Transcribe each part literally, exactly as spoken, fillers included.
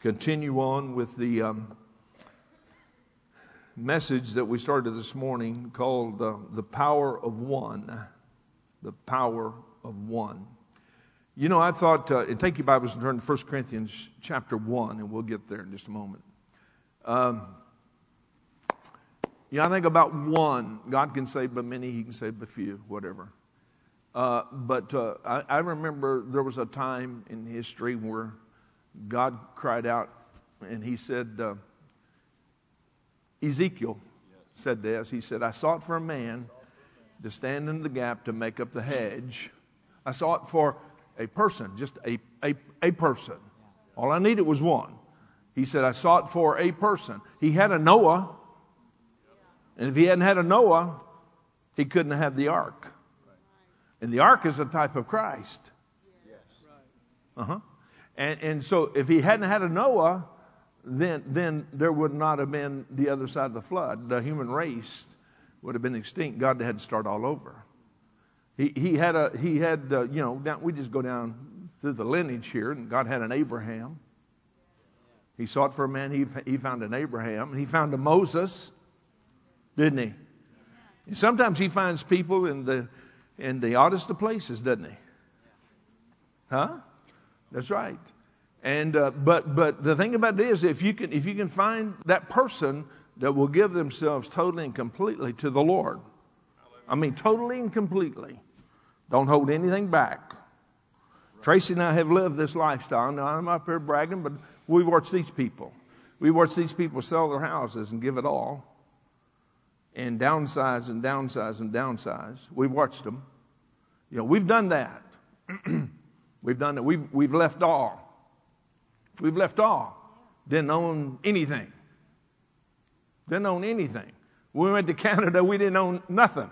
continue on with the um, message that we started this morning called uh, The Power of One. The Power of One. You know, I thought, uh, and take your Bibles and turn to First Corinthians chapter one, and we'll get there in just a moment. Um, yeah, I think about one. God can save by many, He can save by few, whatever. Uh, but uh, I, I remember there was a time in history where God cried out and He said, uh, Ezekiel said this, he said, I sought for a man to stand in the gap to make up the hedge. I sought for a person, just a, a, a person. All I needed was one. He said, I sought for a person. He had a Noah, and if he hadn't had a Noah, he couldn't have the ark. And the ark is a type of Christ. Uh-huh. And, and so if he hadn't had a Noah, then, then there would not have been the other side of the flood. The human race would have been extinct. God had to start all over. He, he had, a, he had uh, you know, down, we just go down through the lineage here, and God had an Abraham. He sought for a man, he, he found an Abraham, and he found a Moses, didn't he? And sometimes he finds people in the in the oddest of places, doesn't he? Huh? That's right. And uh, but but the thing about it is, if you can if you can find that person that will give themselves totally and completely to the Lord, I mean totally and completely, don't hold anything back. Tracy and I have lived this lifestyle. Now I'm up here bragging, but we've watched these people. We watched these people sell their houses and give it all, and downsize and downsize and downsize. We've watched them. You know, we've done that. We've done that. We've we've left all. We've left all. Didn't own anything. Didn't own anything. When we went to Canada, we didn't own nothing.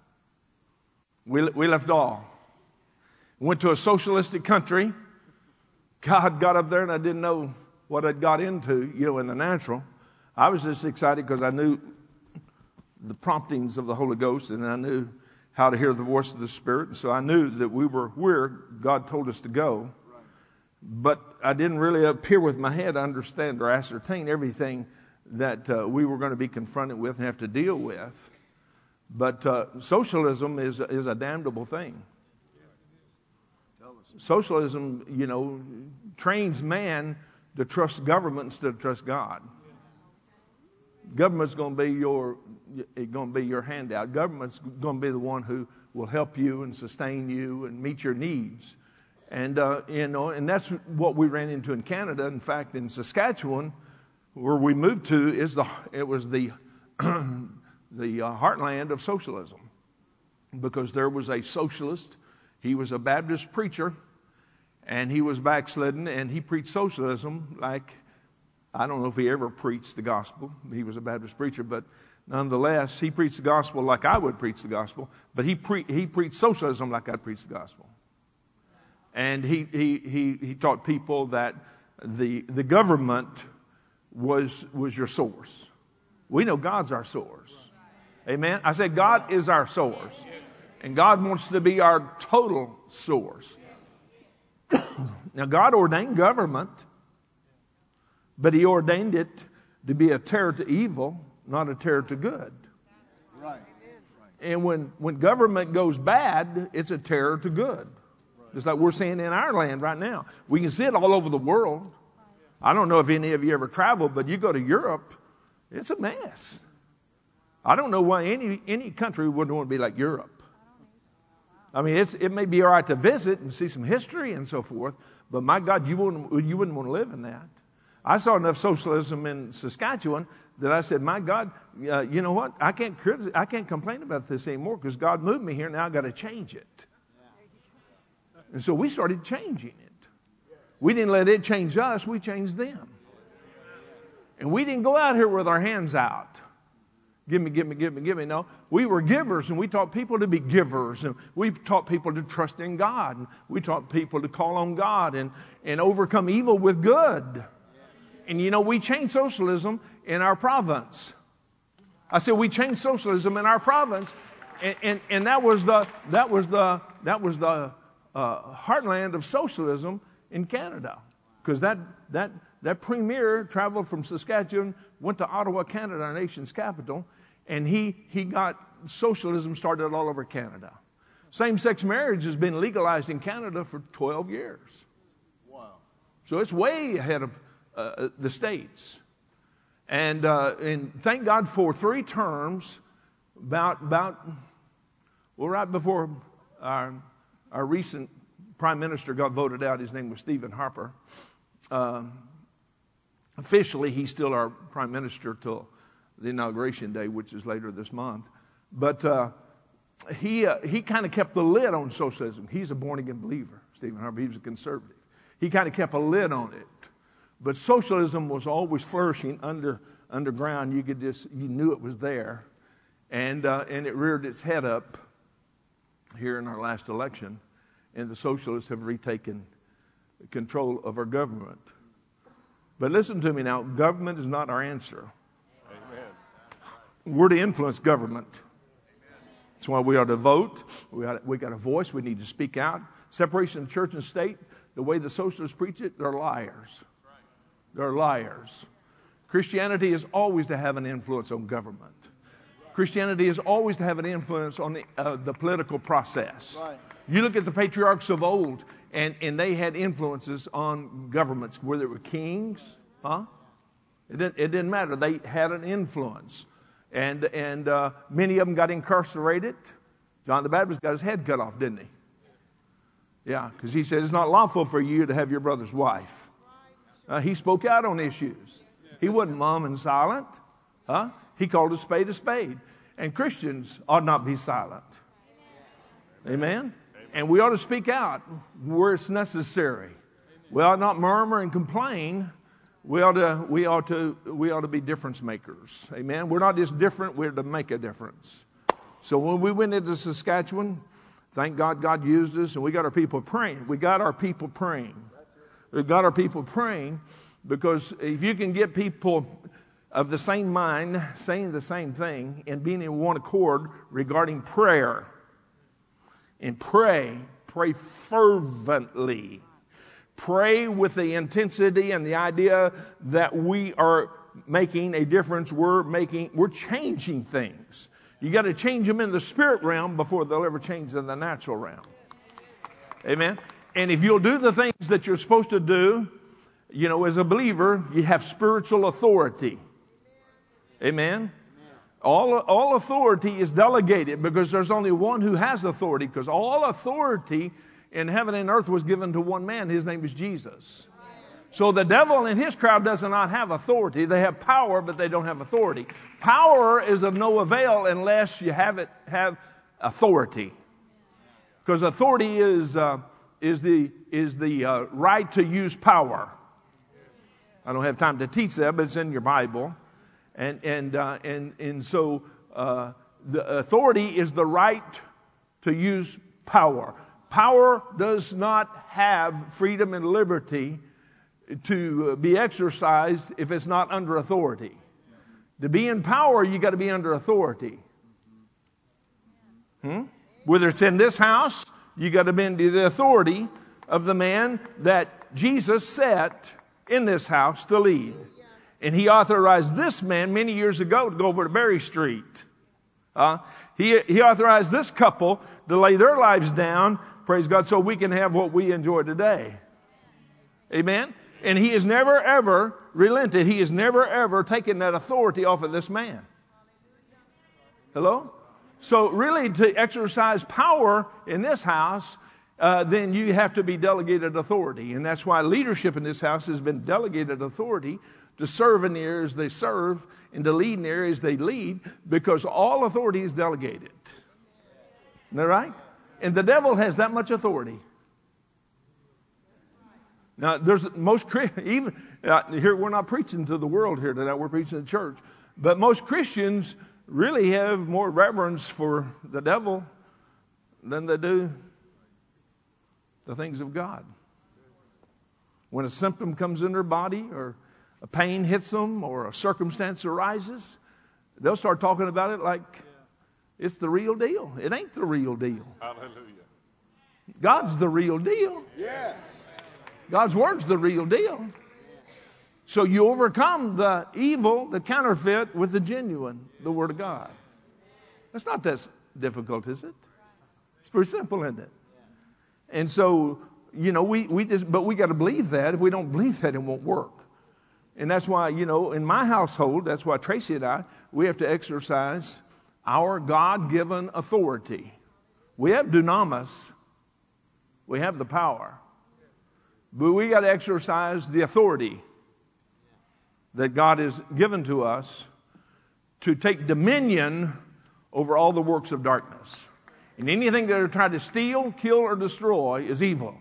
We we left all. Went to a socialistic country. God got up there, and I didn't know what I'd got into, you know, in the natural. I was just excited because I knew the promptings of the Holy Ghost, and I knew how to hear the voice of the Spirit. So I knew that we were where God told us to go. But I didn't really up here with my head understand or ascertain everything that uh, we were going to be confronted with and have to deal with. But uh, socialism is, is a damnable thing. Socialism, you know, trains man to trust government instead of trust God. Government's going to be your going to be your handout. Government's going to be the one who will help you and sustain you and meet your needs. And uh, you know, and that's what we ran into in Canada. In fact, in Saskatchewan, where we moved to, is the it was the the uh, heartland of socialism, because there was a socialist. He was a Baptist preacher, and he was backslidden, and he preached socialism like, I don't know if he ever preached the gospel. He was a Baptist preacher, but nonetheless, he preached the gospel like I would preach the gospel, but he pre- he preached socialism like I'd preach the gospel. And he he he he taught people that the the government was was your source. We know God's our source. Amen. I said God is our source. And God wants to be our total source. Now, God ordained government, but He ordained it to be a terror to evil, not a terror to good. Right. And when, when government goes bad, it's a terror to good. Just like we're seeing in our land right now. We can see it all over the world. I don't know if any of you ever traveled, but you go to Europe, it's a mess. I don't know why any, any country wouldn't want to be like Europe. I mean, it's, it may be all right to visit and see some history and so forth, but my God, you wouldn't, you wouldn't want to live in that. I saw enough socialism in Saskatchewan that I said, my God, uh, you know what? I can't criticize, I can't complain about this anymore because God moved me here. Now I've got to change it. And so we started changing it. We didn't let it change us. We changed them. And we didn't go out here with our hands out. Give me, give me, give me, give me. No, we were givers, and we taught people to be givers, and we taught people to trust in God, and we taught people to call on God and, and overcome evil with good. And you know, we changed socialism in our province. I said we changed socialism in our province, and and, and that was the that was the that was the uh, heartland of socialism in Canada, because that that that premier traveled from Saskatchewan, went to Ottawa, Canada, our nation's capital, and he, he got socialism started all over Canada. Same-sex marriage has been legalized in Canada for twelve years. Wow. So it's way ahead of uh, the States. And, uh, and thank God for three terms, about, about well, right before our, our recent prime minister got voted out. His name was Stephen Harper. Uh, officially, he's still our prime minister till the inauguration day, which is later this month. But uh, he uh, he kind of kept the lid on socialism. He's a born-again believer, Stephen Harper. He was a conservative. He kind of kept a lid on it. But socialism was always flourishing under underground. You could just, you knew it was there. And, uh, and it reared its head up here in our last election. And the socialists have retaken control of our government. But listen to me now, government is not our answer. Amen. We're to influence government. That's why we are to vote. We got, we got a voice. We need to speak out. Separation of church and state, the way the socialists preach it, they're liars. They're liars. Christianity is always to have an influence on government. Christianity is always to have an influence on the, uh, the political process. Right. You look at the patriarchs of old, and, and they had influences on governments, whether it were kings, huh? It didn't, it didn't matter. They had an influence. And, and uh, many of them got incarcerated. John the Baptist got his head cut off, didn't he? Yeah, because he said, it's not lawful for you to have your brother's wife. Uh, he spoke out on issues. He wasn't mum and silent. Huh? He called a spade a spade. And Christians ought not be silent. Amen? And we ought to speak out where it's necessary. We ought not murmur and complain. We ought to, we ought to, we ought to be difference makers. Amen? We're not just different, we're to make a difference. So when we went into Saskatchewan, thank God God used us, and we got our people praying. We got our people praying. We got our people praying, because if you can get people of the same mind saying the same thing and being in one accord regarding prayer, and pray, pray fervently. Pray with the intensity and the idea that we are making a difference. We're making, we're changing things. You got to change them in the spirit realm before they'll ever change in the natural realm. Amen. And if you'll do the things that you're supposed to do, you know, as a believer, you have spiritual authority. Amen. All, all authority is delegated, because there's only one who has authority, because all authority in heaven and earth was given to one man. His name is Jesus. So the devil and his crowd does not have authority. They have power, but they don't have authority. Power is of no avail unless you have it have authority. Because authority is uh, is the is the uh, right to use power. I don't have time to teach that, but it's in your Bible. And and uh, and and so uh, the authority is the right to use power. Power does not have freedom and liberty to be exercised if it's not under authority. To be in power, you got to be under authority. Hmm? Whether it's in this house, you got to be under the authority of the man that Jesus set in this house to lead. And he authorized this man many years ago to go over to Berry Street. Uh, he, he authorized this couple to lay their lives down, praise God, so we can have what we enjoy today. Amen? And he has never, ever relented. He has never, ever taken that authority off of this man. Hello? So really, to exercise power in this house, uh, then you have to be delegated authority. And that's why leadership in this house has been delegated authority to serve in the areas they serve and to lead in the areas they lead, because all authority is delegated. Isn't that right? And the devil has that much authority. Now, there's most even uh, here we're not preaching to the world here tonight. We're preaching to the church. But most Christians really have more reverence for the devil than they do the things of God. When a symptom comes in their body, or a pain hits them, or a circumstance arises, they'll start talking about it like it's the real deal. It ain't the real deal. Hallelujah. God's the real deal. Yes. God's word's the real deal. So you overcome the evil, the counterfeit, with the genuine, the Word of God. It's not that difficult, is it? It's pretty simple, isn't it? And so, you know, we, we just, but we got to believe that. If we don't believe that, it won't work. And that's why, you know, in my household, that's why Tracy and I, we have to exercise our God-given authority. We have dunamis. We have the power. But we got to exercise the authority that God has given to us to take dominion over all the works of darkness. And anything that are trying to steal, kill, or destroy is evil.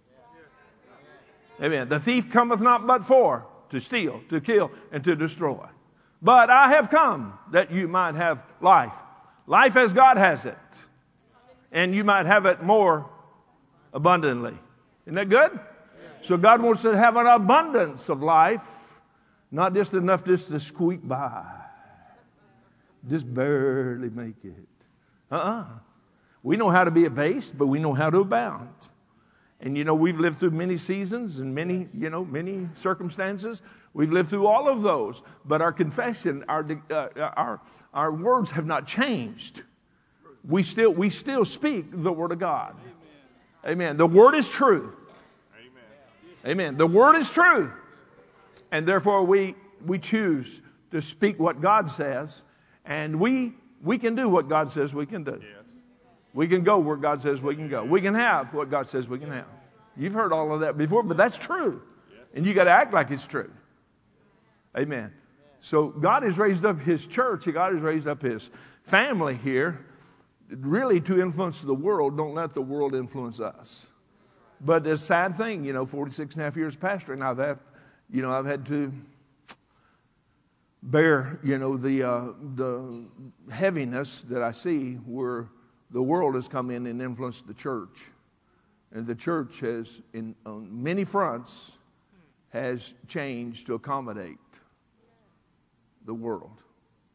Amen. The thief cometh not but for to steal, to kill, and to destroy. But I have come that you might have life. Life as God has it. And you might have it more abundantly. Isn't that good? So God wants to have an abundance of life, not just enough just to squeak by. Just barely make it. Uh-uh. We know how to be abased, but we know how to abound. And, you know, we've lived through many seasons and many, you know, many circumstances. We've lived through all of those. But our confession, our uh, our our words have not changed. We still we still speak the Word of God. Amen. Amen. The Word is true. Amen. Amen. The Word is true. And therefore we we choose to speak what God says. And we we can do what God says we can do. Yes. We can go where God says we can go. We can have what God says we can have. You've heard all of that before, but that's true. And you got to act like it's true. Amen. So God has raised up His church. God has raised up His family here really to influence the world. Don't let the world influence us. But the sad thing, you know, forty-six and a half years pastoring, I've had, you know, I've had to bear, you know, the uh, the heaviness that I see where the world has come in and influenced the church. And the church has, in on many fronts, has changed to accommodate the world.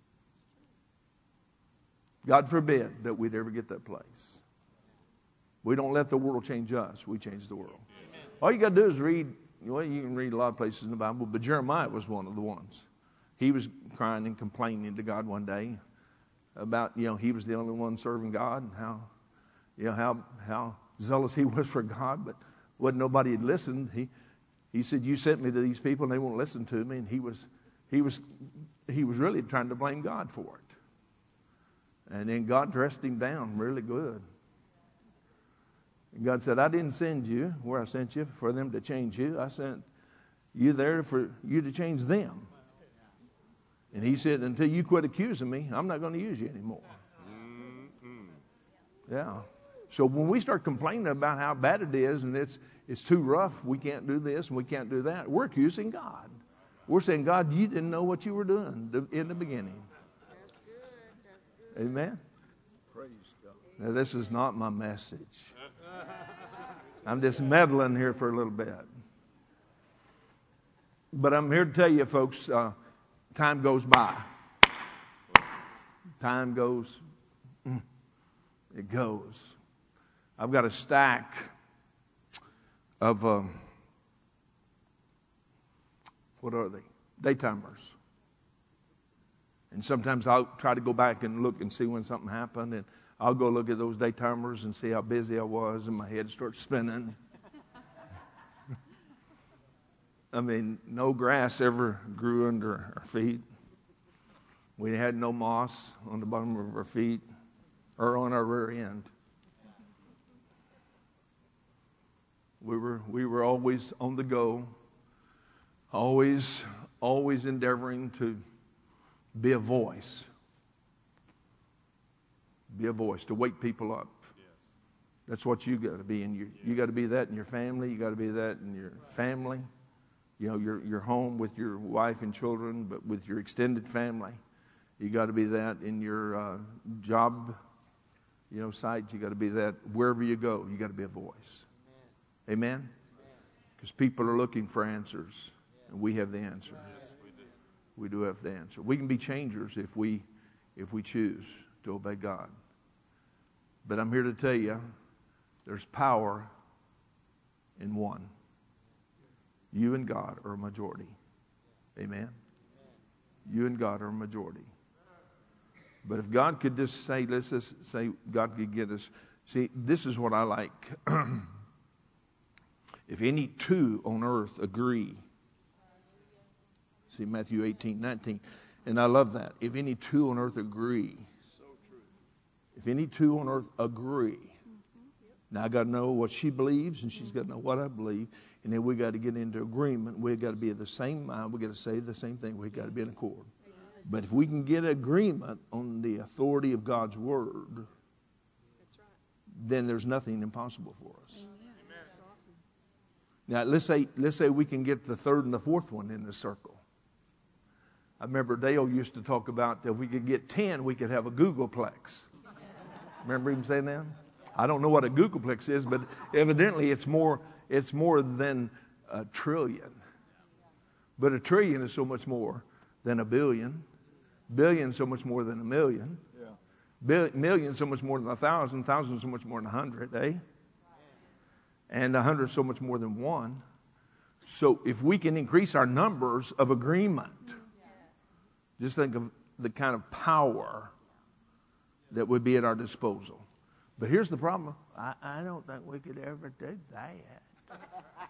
God forbid that we'd ever get that place. We don't let the world change us. We change the world. All you got to do is read, well, you can read a lot of places in the Bible, but Jeremiah was one of the ones. He was crying and complaining to God one day about, you know, he was the only one serving God and how, you know, how how zealous he was for God, but wasn't nobody had listened. He he said, "You sent me to these people and they won't listen to me." And he was he was he was really trying to blame God for it. And then God dressed him down really good. And God said, "I didn't send you where I sent you for them to change you. I sent you there for you to change them." And he said, "Until you quit accusing me, I'm not going to use you anymore." Mm-hmm. Yeah. So when we start complaining about how bad it is and it's it's too rough, we can't do this and we can't do that, we're accusing God. We're saying, "God, you didn't know what you were doing in the beginning." That's good. That's good. Amen. Praise God. Now, this is not my message. I'm just meddling here for a little bit. But I'm here to tell you, folks, uh, time goes by. Time goes, it goes. I've got a stack of, um, what are they? Daytimers. And sometimes I'll try to go back and look and see when something happened. And I'll go look at those daytimers and see how busy I was, and my head starts spinning. I mean, no grass ever grew under our feet. We had no moss on the bottom of our feet or on our rear end. We were we were always on the go, always always endeavoring to be a voice. Be a voice to wake people up. That's what you got to be in your. You got to be that in your family. You got to be that in your family. You know, your your home with your wife and children, but with your extended family. You got to be that in your uh, job, you know, site. You got to be that wherever you go. You got to be a voice. Amen? Because people are looking for answers, and we have the answer. Yes, we do. We do have the answer. We can be changers if we if we choose to obey God. But I'm here to tell you, there's power in one. You and God are a majority. Amen. You and God are a majority. But if God could just say, let's just say God could get us. See, this is what I like. If any two on earth agree. See, Matthew eighteen, nineteen. And I love that. If any two on earth agree. So true. If any two on earth agree. Now I got to know what she believes, and she's got to know what I believe. And then we got to get into agreement. We got to be of the same mind. We got to say the same thing. We got to be in accord. But if we can get agreement on the authority of God's word, That's right. then there's nothing impossible for us. Amen. That's awesome. Now let's say let's say we can get the third and the fourth one in the circle. I remember Dale used to talk about if we could get ten, we could have a Googleplex. Remember him saying that? I don't know what a Googleplex is, but evidently it's more it's more than a trillion. But a trillion is so much more than a billion. Billion so much more than a million. Yeah. Bill, million so much more than a thousand. Thousand so much more than a hundred, eh? And a hundred so much more than one. So if we can increase our numbers of agreement, just think of the kind of power that would be at our disposal. But here's the problem. I, I don't think we could ever do that.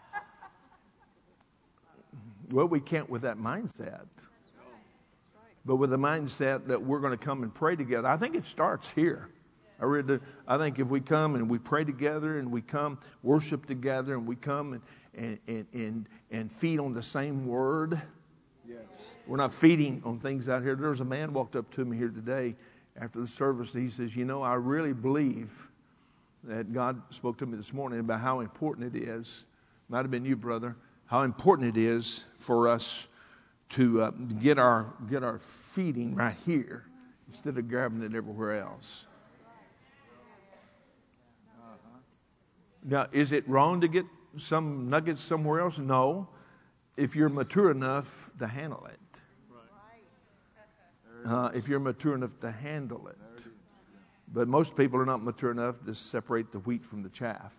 Well, we can't with that mindset. But with the mindset that we're going to come and pray together. I think it starts here. I really do. I think if we come and we pray together and we come worship together and we come and and and and, and feed on the same word. Yes. We're not feeding on things out here. There was a man walked up to me here today after the service. He says, you know, I really believe that God spoke to me this morning about how important it is. Might have been you, brother. How important it is for us to uh, get our get our feeding right here instead of grabbing it everywhere else. Uh-huh. Now, is it wrong to get some nuggets somewhere else? No, if you're mature enough to handle it. Uh, if you're mature enough to handle it. But most people are not mature enough to separate the wheat from the chaff.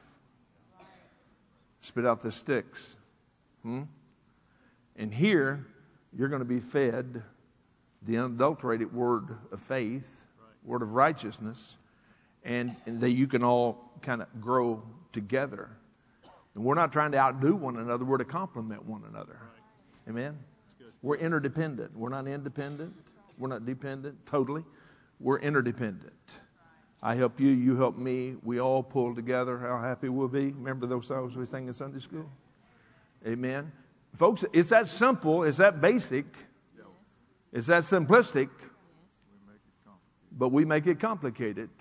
Spit out the sticks. Hmm? And here, you're going to be fed the unadulterated word of faith, right. Word of righteousness, and, and that you can all kind of grow together. And we're not trying to outdo one another. We're to complement one another. Right. Amen? We're interdependent. We're not independent. We're not dependent totally. We're interdependent. I help you, you help me. We all pull together. How happy we'll be. Remember those songs we sang in Sunday school? Amen. Folks, it's that simple, it's that basic, it's that simplistic, but we make it complicated.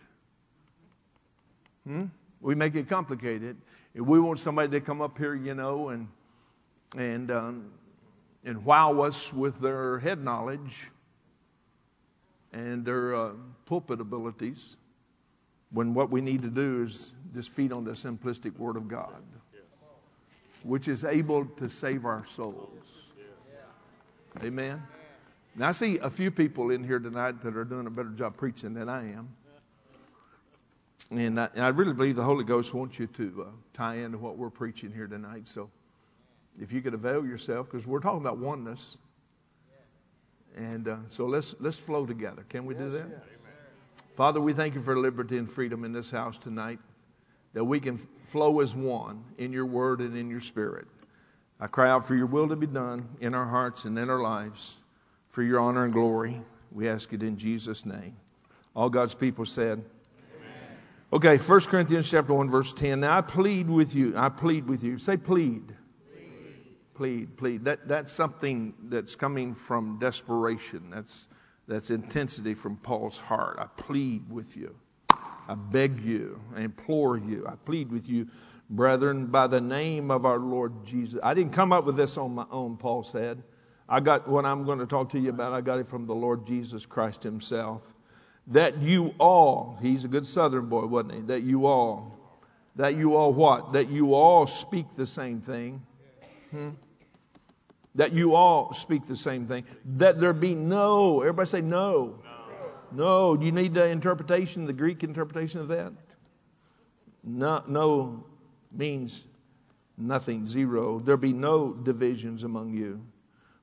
Hmm? We make it complicated. If we want somebody to come up here, you know, and and um, and wow us with their head knowledge and their uh, pulpit abilities, when what we need to do is just feed on the simplistic Word of God, which is able to save our souls. Amen. Now I see a few people in here tonight that are doing a better job preaching than I am. And I, and I really believe the Holy Ghost wants you to uh, tie into what we're preaching here tonight. So if you could avail yourself, because we're talking about oneness. And uh, so let's let's flow together. Can we do that? Yes. Father, we thank you for liberty and freedom in this house tonight, that we can flow as one in your word and in your spirit. I cry out for your will to be done in our hearts and in our lives, for your honor and glory. We ask it in Jesus' name. All God's people said, amen. Okay, First Corinthians chapter one, verse ten. Now I plead with you. I plead with you. Say plead. Plead, plead. plead. That, that's something that's coming from desperation. That's, that's intensity from Paul's heart. I plead with you. I beg you, I implore you, I plead with you, brethren, by the name of our Lord Jesus. I didn't come up with this on my own, Paul said. I got what I'm going to talk to you about, I got it from the Lord Jesus Christ himself. That you all, he's a good southern boy, wasn't he? That you all, that you all what? That you all speak the same thing. Hmm? That you all speak the same thing. That there be no, everybody say no. No, do you need the interpretation, the Greek interpretation of that? No, no means nothing, zero. There be no divisions among you,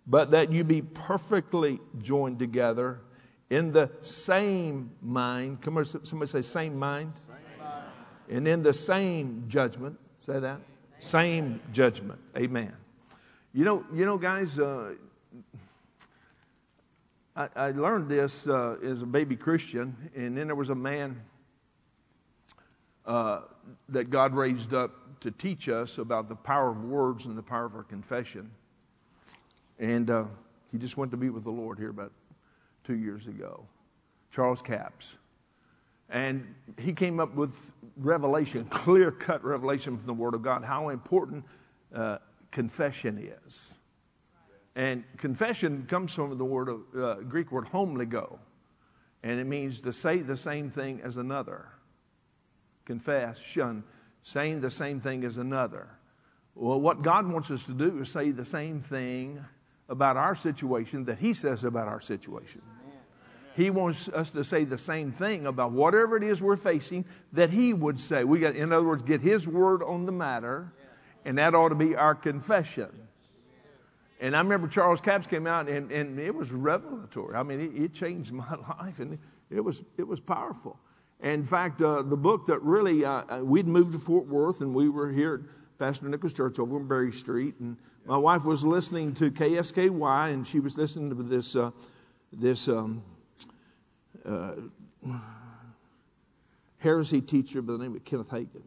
but that you be perfectly joined together in the same mind. Come on, somebody say same mind. Same mind. And in the same judgment. Say that. Same judgment. Amen. You know, you know, guys, uh, I, I learned this uh, as a baby Christian, and then there was a man uh, that God raised up to teach us about the power of words and the power of our confession. And uh, he just went to be with the Lord here about two years ago, Charles Capps. And he came up with revelation, clear-cut revelation from the Word of God, how important uh, confession is. And confession comes from the word of, uh, Greek word homolego, and it means to say the same thing as another. Confess, shun, saying the same thing as another. Well, what God wants us to do is say the same thing about our situation that He says about our situation. He wants us to say the same thing about whatever it is we're facing that He would say. We got, in other words, get His word on the matter, and that ought to be our confession. And I remember Charles Capps came out, and, and it was revelatory. I mean, it, it changed my life, and it was it was powerful. And in fact, uh, the book that really, uh, we'd moved to Fort Worth, and we were here at Pastor Nichols Church over on Berry Street, and my wife was listening to K S K Y, and she was listening to this uh, this um, uh, heresy teacher by the name of Kenneth Hagin.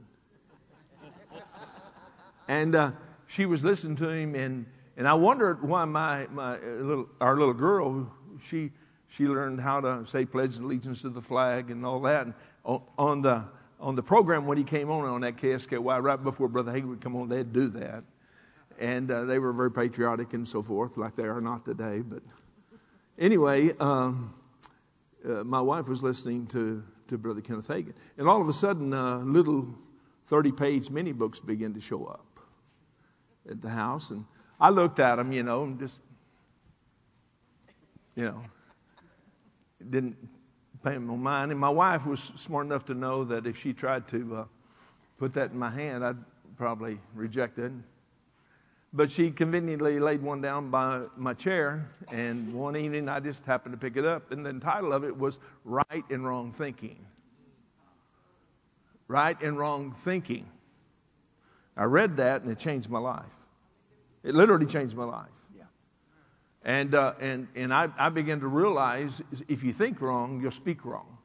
And uh, she was listening to him, and And I wondered why my, my little, our little girl, she she learned how to say pledge allegiance to the flag and all that. And on, on the on the program when he came on on that K S K Y, right before Brother Hagin would come on, they'd do that. And uh, they were very patriotic and so forth, like they are not today. But anyway, um, uh, my wife was listening to, to Brother Kenneth Hagin. And all of a sudden, uh, little thirty-page mini books began to show up at the house. And I looked at them, you know, and just, you know, didn't pay them no mind. And my wife was smart enough to know that if she tried to uh, put that in my hand, I'd probably reject it. But she conveniently laid one down by my chair, and one evening I just happened to pick it up, and the title of it was Right and Wrong Thinking. Right and Wrong Thinking. I read that, and it changed my life. It literally changed my life. Yeah. And uh, and and I, I began to realize if you think wrong, you'll speak wrong.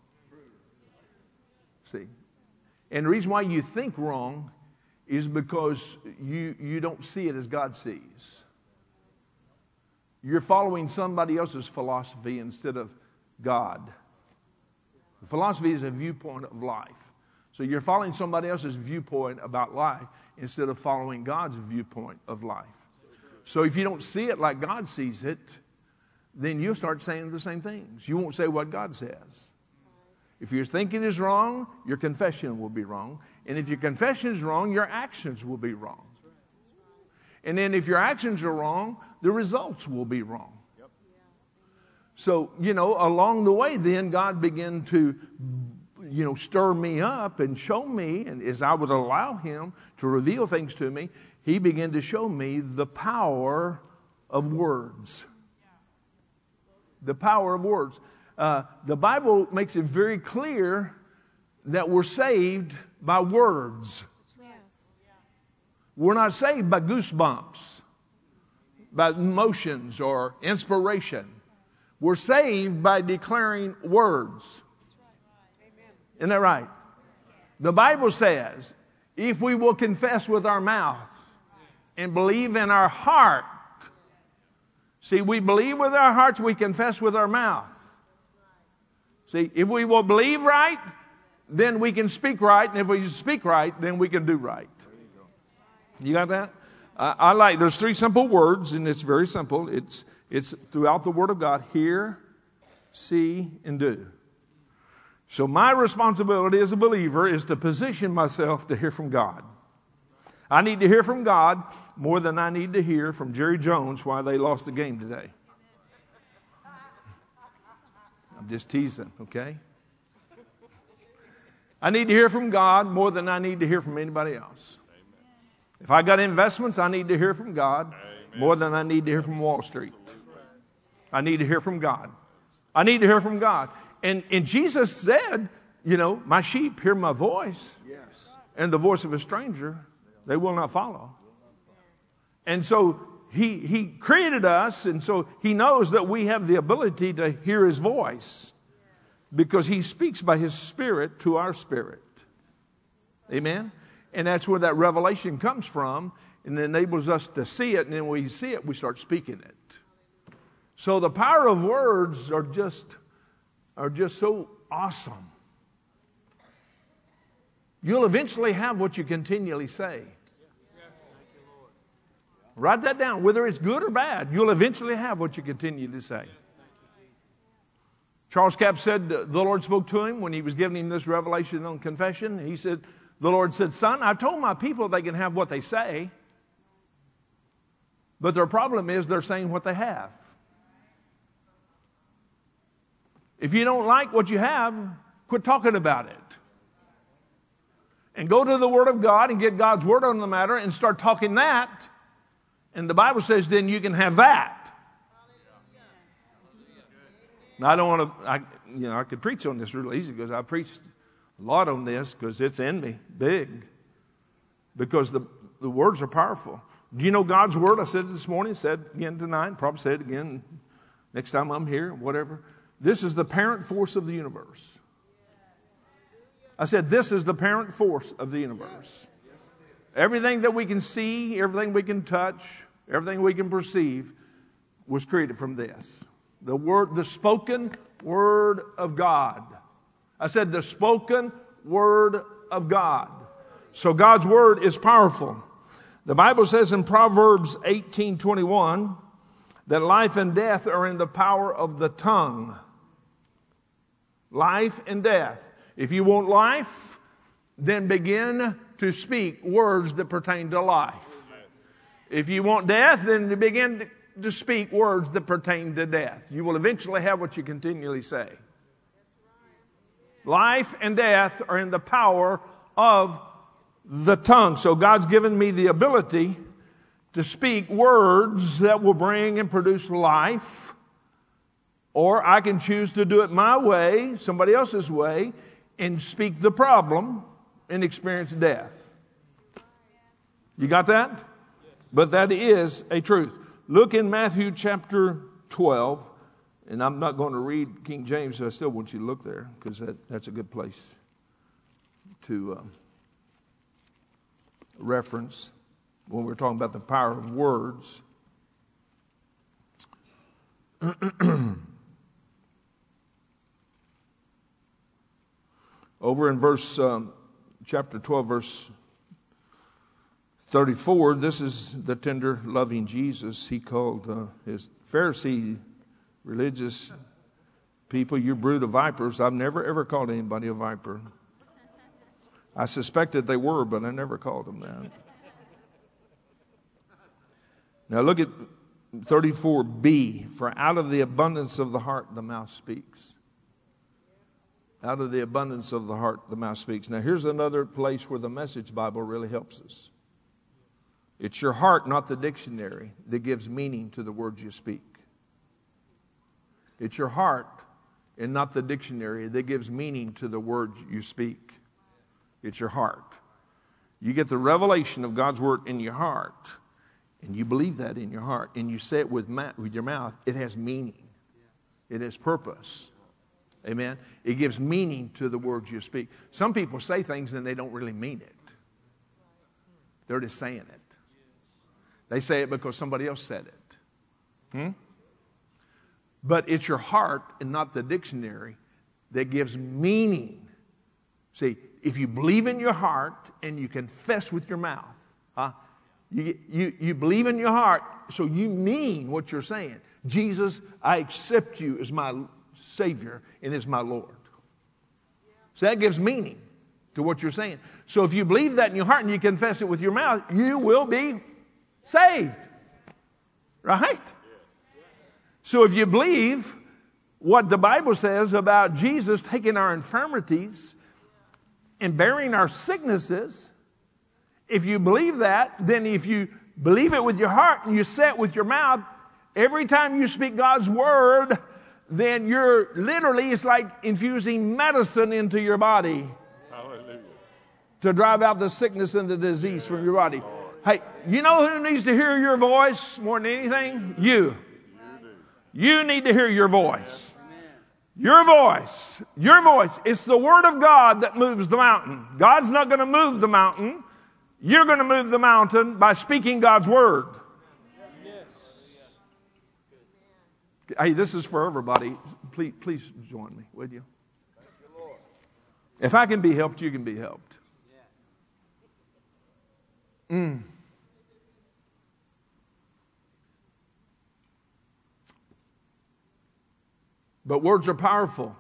See? And the reason why you think wrong is because you, you don't see it as God sees. You're following somebody else's philosophy instead of God. The philosophy is a viewpoint of life. So you're following somebody else's viewpoint about life instead of following God's viewpoint of life. So if you don't see it like God sees it, then you'll start saying the same things. You won't say what God says. If your thinking is wrong, your confession will be wrong. And if your confession is wrong, your actions will be wrong. And then if your actions are wrong, the results will be wrong. Yep. So, you know, along the way then, God began to, you know, stir me up and show me, and as I would allow Him to reveal things to me, He began to show me the power of words. The power of words. Uh, the Bible makes it very clear that we're saved by words. Yes. We're not saved by goosebumps, by emotions or inspiration. We're saved by declaring words. Isn't that right? The Bible says, if we will confess with our mouth and believe in our heart. See, we believe with our hearts, we confess with our mouth. See, if we will believe right, then we can speak right. And if we speak right, then we can do right. You got that? Uh, I like, there's three simple words, and it's very simple. It's, it's throughout the Word of God: hear, see, and do. So my responsibility as a believer is to position myself to hear from God. I need to hear from God more than I need to hear from Jerry Jones why they lost the game today. I'm just teasing, okay? I need to hear from God more than I need to hear from anybody else. If I got investments, I need to hear from God more than I need to hear from Wall Street. I need to hear from God. I need to hear from God. And, and Jesus said, you know, my sheep hear my voice. Yes. And the voice of a stranger, they will not follow. And so he, he created us, and so he knows that we have the ability to hear his voice because he speaks by his spirit to our spirit. Amen? And that's where that revelation comes from, and it enables us to see it, and then when we see it, we start speaking it. So the power of words are just, are just so awesome. You'll eventually have what you continually say. Write that down. Whether it's good or bad, you'll eventually have what you continually say. Charles Capps said the Lord spoke to him when he was giving him this revelation on confession. He said, the Lord said, son, I've told my people they can have what they say, but their problem is they're saying what they have. If you don't like what you have, quit talking about it. And go to the Word of God and get God's Word on the matter and start talking that. And the Bible says then you can have that. Now, I don't want to, I, you know, I could preach on this real easy because I preached a lot on this because it's in me, big. Because the, the words are powerful. Do you know God's Word? I said it this morning, said again tonight, probably say it again next time I'm here, whatever. This is the parent force of the universe. I said this is the parent force of the universe. Everything that we can see, everything we can touch, everything we can perceive was created from this. The word, the spoken word of God. I said the spoken word of God. So God's word is powerful. The Bible says in Proverbs eighteen twenty-one that life and death are in the power of the tongue. Life and death. If you want life, then begin to speak words that pertain to life. If you want death, then begin to speak words that pertain to death. You will eventually have what you continually say. Life and death are in the power of the tongue. So God's given me the ability to speak words that will bring and produce life. Or I can choose to do it my way, somebody else's way, and speak the problem and experience death. You got that? But that is a truth. Look in Matthew chapter twelve, and I'm not going to read King James, so I still want you to look there because that, that's a good place to uh, reference when we're talking about the power of words. Over in verse um, chapter twelve, verse thirty-four, this is the tender, loving Jesus. He called uh, his Pharisee religious people, you brood of vipers. I've never, ever called anybody a viper. I suspected they were, but I never called them that. Now look at thirty-four B. For out of the abundance of the heart, the mouth speaks. Out of the abundance of the heart, the mouth speaks. Now, here's another place where the Message Bible really helps us. It's your heart, not the dictionary, that gives meaning to the words you speak. It's your heart and not the dictionary that gives meaning to the words you speak. It's your heart. You get the revelation of God's word in your heart, and you believe that in your heart, and you say it with, ma- with your mouth, it has meaning. It has purpose. Amen. It gives meaning to the words you speak. Some people say things and they don't really mean it. They're just saying it. They say it because somebody else said it. Hmm? But it's your heart and not the dictionary that gives meaning. See, if you believe in your heart and you confess with your mouth, huh? you, you, you believe in your heart, so you mean what you're saying. Jesus, I accept you as my Savior and as my Lord. So that gives meaning to what you're saying. So if you believe that in your heart and you confess it with your mouth, you will be saved. Right? So if you believe what the Bible says about Jesus taking our infirmities and bearing our sicknesses, if you believe that, then if you believe it with your heart and you say it with your mouth, Every time you speak God's word, then you're literally, it's like infusing medicine into your body. Hallelujah. To drive out the sickness and the disease from your body. Hey, you know who needs to hear your voice more than anything? You. You need to hear your voice. Your voice. Your voice. It's the word of God that moves the mountain. God's not going to move the mountain. You're going to move the mountain by speaking God's word. Hey, this is for everybody. Please, please join me, would you? If I can be helped, you can be helped. Mm. But words are powerful.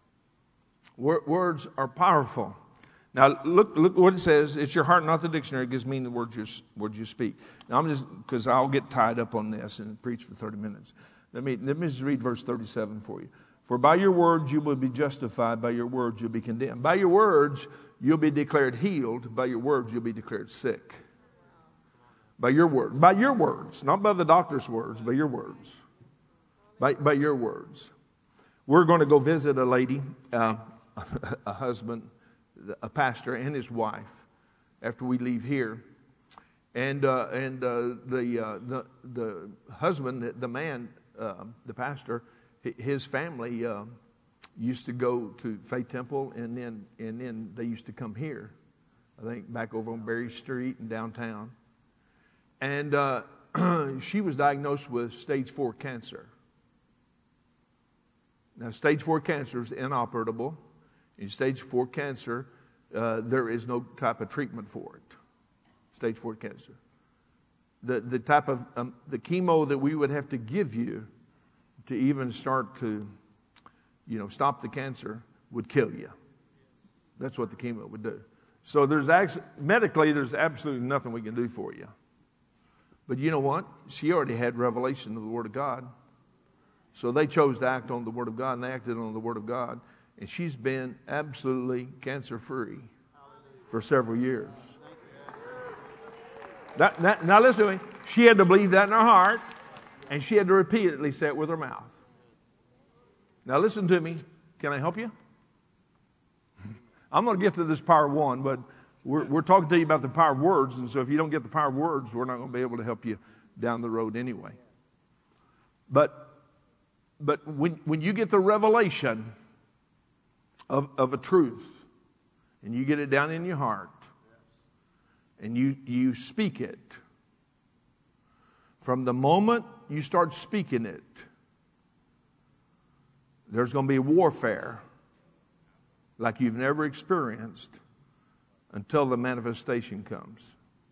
Words are powerful. Now, look, look what it says. It's your heart, not the dictionary. It gives meaning the words you, words you speak. Now, I'm just, because I'll get tied up on this and preach for thirty minutes. Let me, let me just read verse thirty-seven for you. For by your words you will be justified. By your words you'll be condemned. By your words you'll be declared healed. By your words you'll be declared sick. By your word. By your words. Not by the doctor's words. By your words. By, by your words. We're going to go visit a lady, uh, a husband, a pastor, and his wife after we leave here. And uh, and uh, the, uh, the the husband, the, the man, uh, the pastor, his family uh, used to go to Faith Temple, and then and then they used to come here. I think back over on Berry Street and downtown. And uh, she was diagnosed with stage four cancer. Now, stage four cancer is inoperable. In stage four cancer, uh, there is no type of treatment for it. Stage four cancer. The the type of um, the chemo that we would have to give you to even start to, you know, stop the cancer would kill you. That's what the chemo would do. So there's actually, medically, there's absolutely nothing we can do for you. But you know what? She already had revelation of the Word of God. So they chose to act on the Word of God, and they acted on the Word of God. And she's been absolutely cancer-free for several years. That, that, now listen to me. She had to believe that in her heart, and she had to repeatedly say it with her mouth. Now listen to me. Can I help you? I'm going to get to this power of one, but we're, we're talking to you about the power of words, and so if you don't get the power of words, we're not going to be able to help you down the road anyway. But but when when you get the revelation of, of a truth, and you get it down in your heart, and you, you speak it, from the moment you start speaking it, there's going to be warfare like you've never experienced until the manifestation comes.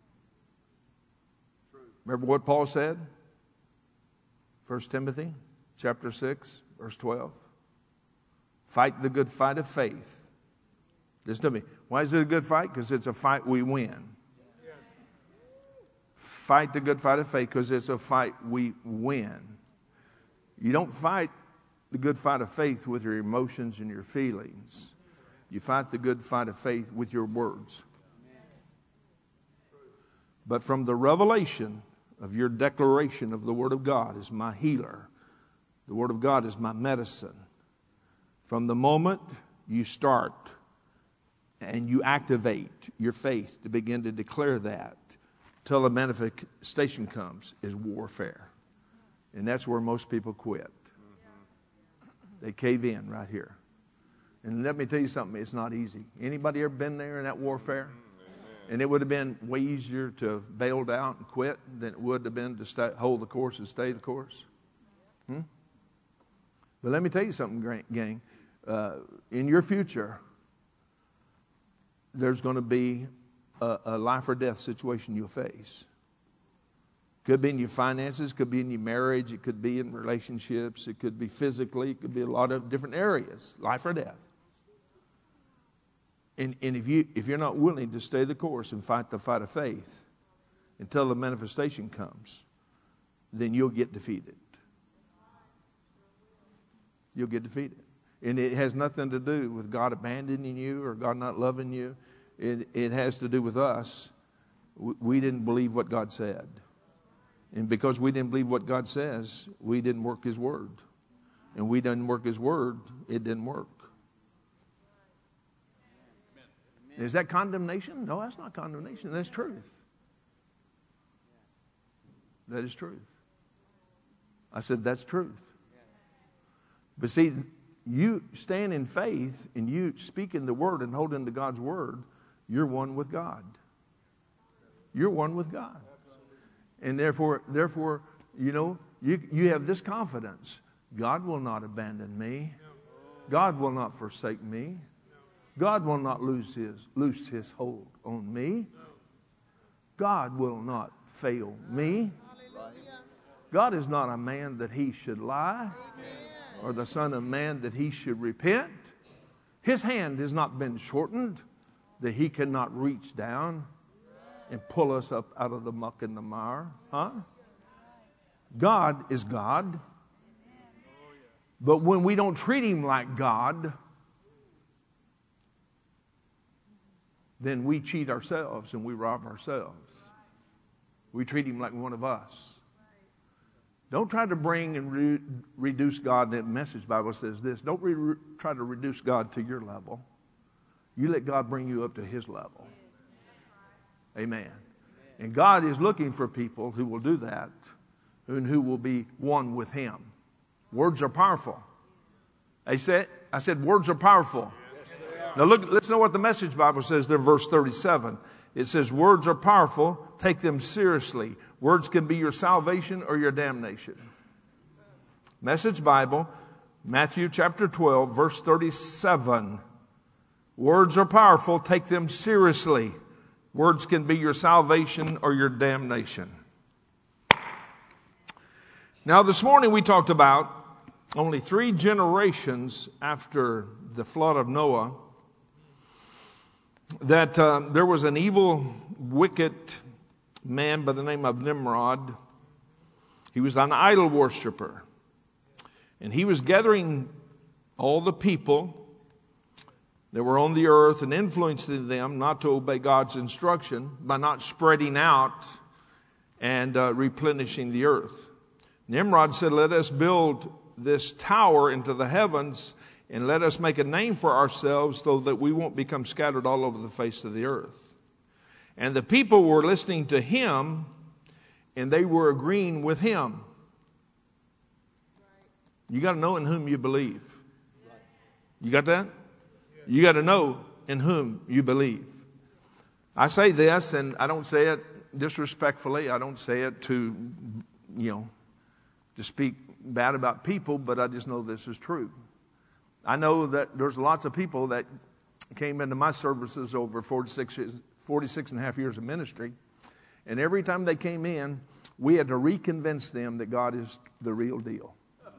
Remember what Paul said? First Timothy chapter six, verse twelve. Fight the good fight of faith. Listen to me. Why is it a good fight? Because it's a fight we win. Fight the good fight of faith because it's a fight we win. You don't fight the good fight of faith with your emotions and your feelings. You fight the good fight of faith with your words. But from the revelation of your declaration of the Word of God is my healer. The Word of God is my medicine. From the moment you start and you activate your faith to begin to declare that, till the manifestation comes, is warfare. And that's where most people quit. They cave in right here. And let me tell you something, it's not easy. Anybody ever been there in that warfare? And it would have been way easier to have bailed out and quit than it would have been to stay, hold the course and stay the course. Hmm? But let me tell you something, gang. Uh, in your future, there's going to be a, a life or death situation you'll face. Could be in your finances, could be in your marriage, it could be in relationships, it could be physically, it could be a lot of different areas, life or death. And, and if you if you're not willing to stay the course and fight the fight of faith until the manifestation comes, then you'll get defeated. You'll get defeated. And it has nothing to do with God abandoning you or God not loving you. It, it has to do with us. We didn't believe what God said. And because we didn't believe what God says, we didn't work His word. And we didn't work His word, it didn't work. Is that condemnation? No, that's not condemnation. That's truth. That is truth. I said, that's truth. But see, you stand in faith and you speak in the word and hold into God's word, you're one with God. You're one with God. And therefore, therefore, you know, you, you have this confidence. God will not abandon me. God will not forsake me. God will not lose his, loose his hold on me. God will not fail me. God is not a man that he should lie, or the son of man that he should repent. His hand has not been shortened that he cannot reach down and pull us up out of the muck and the mire. Huh? God is God. But when we don't treat him like God, then we cheat ourselves and we rob ourselves. We treat him like one of us. Don't try to bring and re- reduce God. The Message Bible says this. Don't re- try to reduce God to your level. You let God bring you up to his level. Amen. And God is looking for people who will do that and who will be one with him. Words are powerful. I said, I said words are powerful. Yes, they are. Now look, let's know what the Message Bible says there, verse thirty-seven. It says, words are powerful. Take them seriously. Words can be your salvation or your damnation. Message Bible, Matthew chapter twelve, verse thirty-seven. Words are powerful. Take them seriously. Words can be your salvation or your damnation. Now this morning we talked about only three generations after the flood of Noah that uh, there was an evil, wicked man by the name of Nimrod. He was an idol worshiper. And he was gathering all the people that were on the earth and influencing them not to obey God's instruction by not spreading out and uh, replenishing the earth. Nimrod said, let us build this tower into the heavens and let us make a name for ourselves so that we won't become scattered all over the face of the earth. And the people were listening to him and they were agreeing with him. You got to know in whom you believe. You got that? You got to know in whom you believe. I say this, and I don't say it disrespectfully. I don't say it to, you know, to speak bad about people, but I just know this is true. I know that there's lots of people that came into my services over forty-six, forty-six and a half years of ministry, and every time they came in, we had to reconvince them that God is the real deal.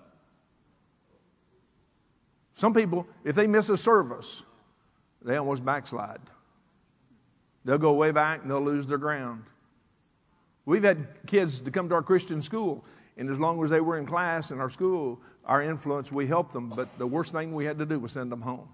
Some people, if they miss a service, they almost backslide. They'll go way back and they'll lose their ground. We've had kids to come to our Christian school, and as long as they were in class in our school, our influence, we helped them. But the worst thing we had to do was send them home.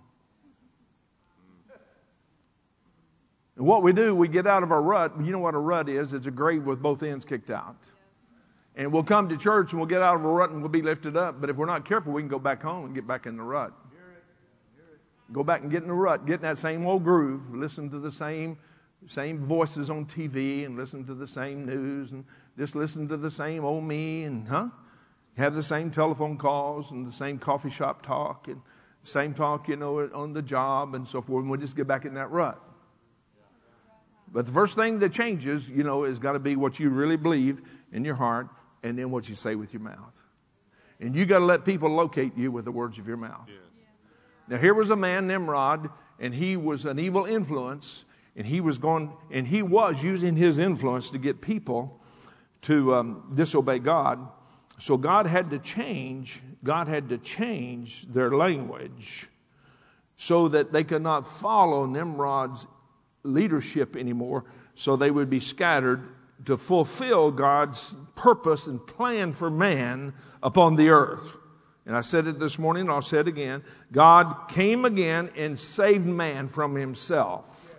And what we do, we get out of our rut. You know what a rut is? It's a grave with both ends kicked out. And we'll come to church and we'll get out of a rut and we'll be lifted up. But if we're not careful, we can go back home and get back in the rut. Go back and get in the rut, get in that same old groove, listen to the same same voices on T V and listen to the same news and just listen to the same old me and, huh? Have the same telephone calls and the same coffee shop talk and same talk, you know, on the job and so forth. And we'll just get back in that rut. But the first thing that changes, you know, has got to be what you really believe in your heart and then what you say with your mouth. And you got to let people locate you with the words of your mouth. Yes. Now here was a man, Nimrod, and he was an evil influence, and he was going, and he was using his influence to get people to um, disobey God. So God had to change, God had to change their language so that they could not follow Nimrod's leadership anymore, so they would be scattered to fulfill God's purpose and plan for man upon the earth. And I said it this morning, and I'll say it again. God came again and saved man from himself.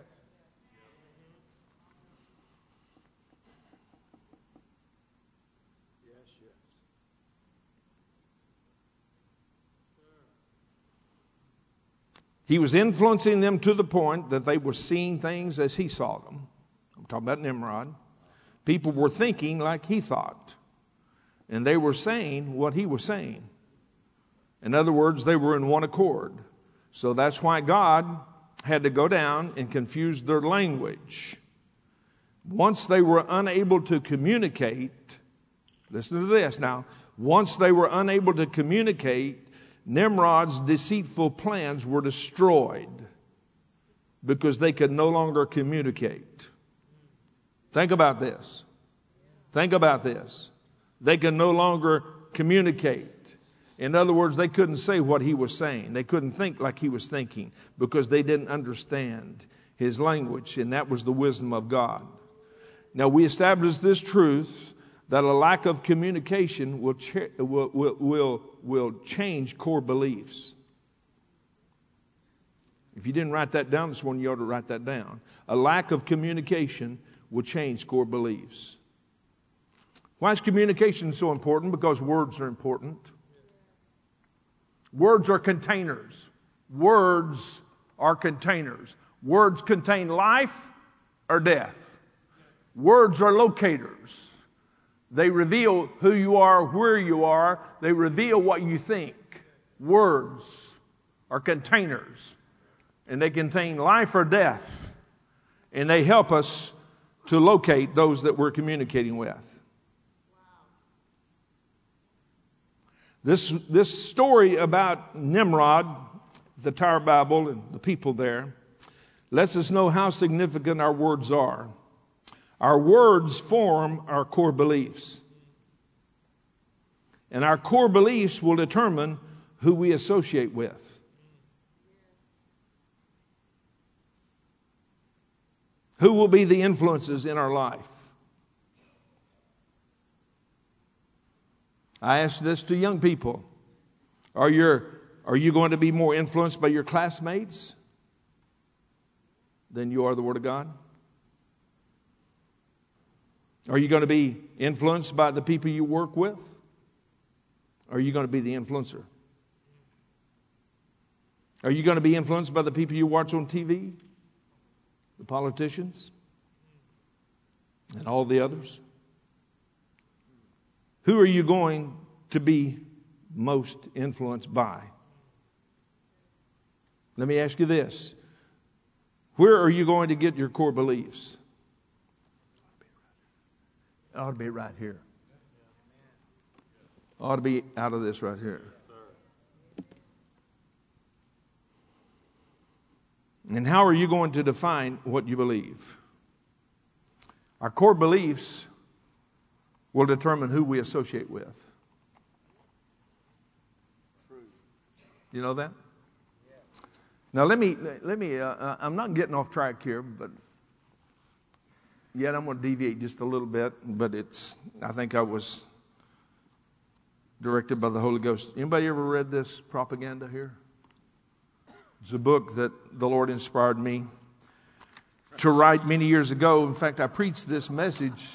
He was influencing them to the point that they were seeing things as he saw them. I'm talking about Nimrod. People were thinking like he thought. And they were saying what he was saying. In other words, they were in one accord. So that's why God had to go down and confuse their language. Once they were unable to communicate, listen to this now, once they were unable to communicate, Nimrod's deceitful plans were destroyed because they could no longer communicate. Think about this. Think about this. They could no longer communicate. In other words, they couldn't say what he was saying. They couldn't think like he was thinking because they didn't understand his language, and that was the wisdom of God. Now, we established this truth that a lack of communication will, ch- will, will, will, will change core beliefs. If you didn't write that down this morning, you ought to write that down. A lack of communication will change core beliefs. Why is communication so important? Because words are important. Words are containers. Words are containers. Words contain life or death. Words are locators. They reveal who you are, where you are. They reveal what you think. Words are containers. And they contain life or death. And they help us to locate those that we're communicating with. This, this story about Nimrod, the Tower of Babel, and the people there, lets us know how significant our words are. Our words form our core beliefs. And our core beliefs will determine who we associate with. Who will be the influences in our life? I ask this to young people. Are, your, are you going to be more influenced by your classmates than you are the Word of God? Are you going to be influenced by the people you work with? Or are you going to be the influencer? Are you going to be influenced by the people you watch on T V? The politicians? And all the others? Who are you going to be most influenced by? Let me ask you this. Where are you going to get your core beliefs? It ought to be right here. It ought to be out of this right here. And how are you going to define what you believe? Our core beliefs will determine who we associate with. You know that? Now let me let me. Uh, I'm not getting off track here, but yet I'm going to deviate just a little bit. But it's. I think I was directed by the Holy Ghost. Anybody ever read this propaganda here? It's a book that the Lord inspired me to write many years ago. In fact, I preached this message.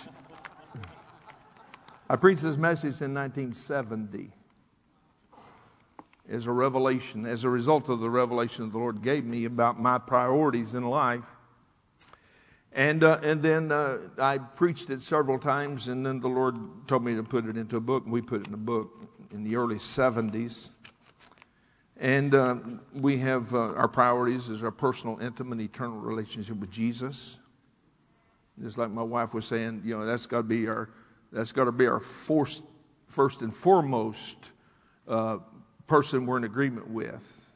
I preached this message in nineteen seventy as a revelation, as a result of the revelation the Lord gave me about my priorities in life. And uh, and then uh, I preached it several times, and then the Lord told me to put it into a book, and we put it in a book in the early seventies. And uh, we have uh, our priorities is our personal, intimate, eternal relationship with Jesus. Just like my wife was saying, you know, that's got to be our that's got to be our first, first and foremost uh, person we're in agreement with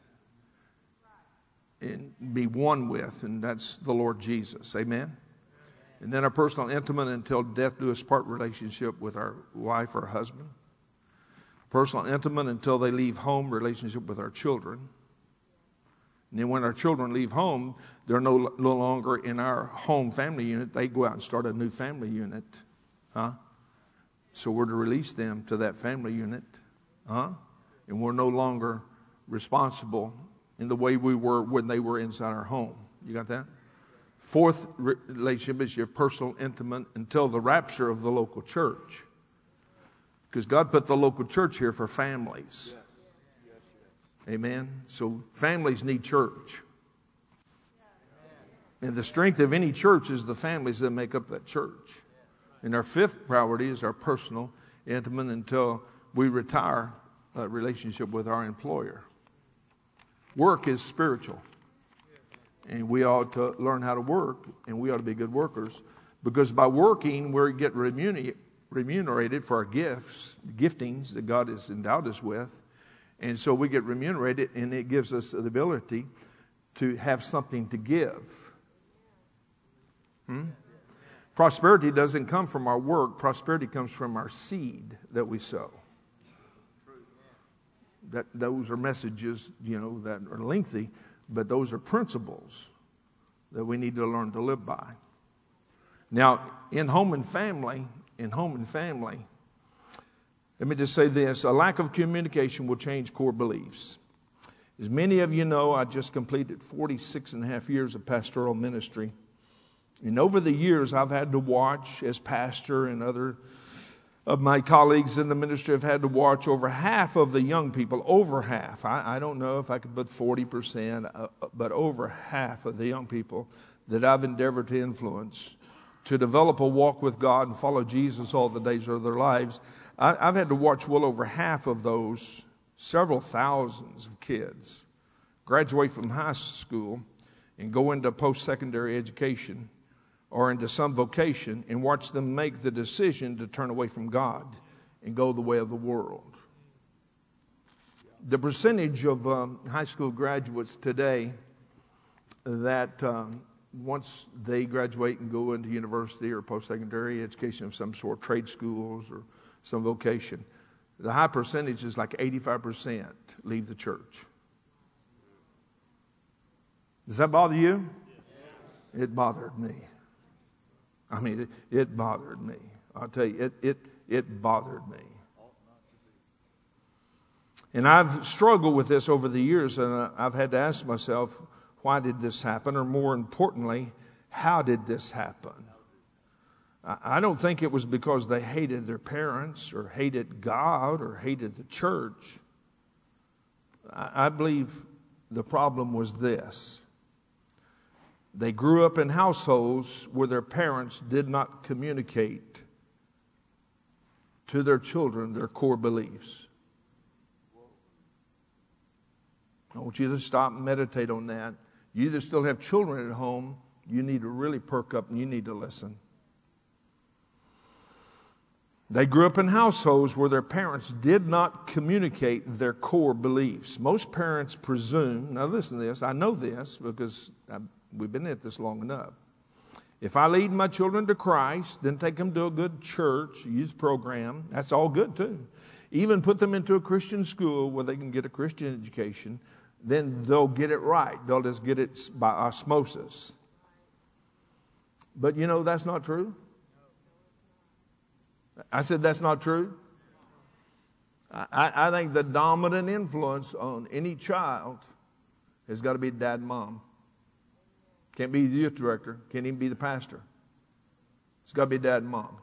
and be one with, and that's the Lord Jesus. Amen. And then our personal, intimate, until death do us part relationship with our wife or husband. Personal, intimate, until they leave home relationship with our children. And then when our children leave home, they're no, no longer in our home family unit. They go out and start a new family unit. Huh? So we're to release them to that family unit. Huh? And we're no longer responsible in the way we were when they were inside our home. You got that? Fourth relationship is your personal, intimate, until the rapture of the local church. Because God put the local church here for families. Amen. So families need church. And the strength of any church is the families that make up that church. And our fifth priority is our personal, intimate, until we retire uh, relationship with our employer. Work is spiritual. And we ought to learn how to work, and we ought to be good workers. Because by working, we get remunerated for our gifts, giftings that God has endowed us with. And so we get remunerated, and it gives us the ability to have something to give. Hmm? Prosperity doesn't come from our work. Prosperity comes from our seed that we sow. That those are messages, you know, that are lengthy, but those are principles that we need to learn to live by. Now, in home and family, in home and family, let me just say this: a lack of communication will change core beliefs. As many of you know, I just completed forty-six and a half years of pastoral ministry. And over the years, I've had to watch, as pastor and other of my colleagues in the ministry have had to watch over half of the young people, over half. I, I don't know if I could put forty percent, uh, but over half of the young people that I've endeavored to influence to develop a walk with God and follow Jesus all the days of their lives. I, I've had to watch well over half of those, several thousands of kids, graduate from high school and go into post-secondary education or into some vocation, and watch them make the decision to turn away from God and go the way of the world. The percentage of um, high school graduates today that um, once they graduate and go into university or post-secondary education of some sort, trade schools or some vocation, the high percentage is like eighty-five percent leave the church. Does that bother you? Yes. It bothered me. I mean, it, it bothered me. I'll tell you, it, it, it bothered me. And I've struggled with this over the years, and I've had to ask myself, why did this happen? Or more importantly, how did this happen? I don't think it was because they hated their parents or hated God or hated the church. I believe the problem was this. They grew up in households where their parents did not communicate to their children their core beliefs. I want you to stop and meditate on that. You either still have children at home, you need to really perk up and you need to listen. They grew up in households where their parents did not communicate their core beliefs. Most parents presume, now listen to this, I know this because I we've been at this long enough. If I lead my children to Christ, then take them to a good church, youth program, that's all good too. Even put them into a Christian school where they can get a Christian education, then they'll get it right. They'll just get it by osmosis. But you know, that's not true. I said that's not true. I, I think the dominant influence on any child has got to be dad and mom. Can't be the youth director. Can't even be the pastor. It's got to be dad and mom.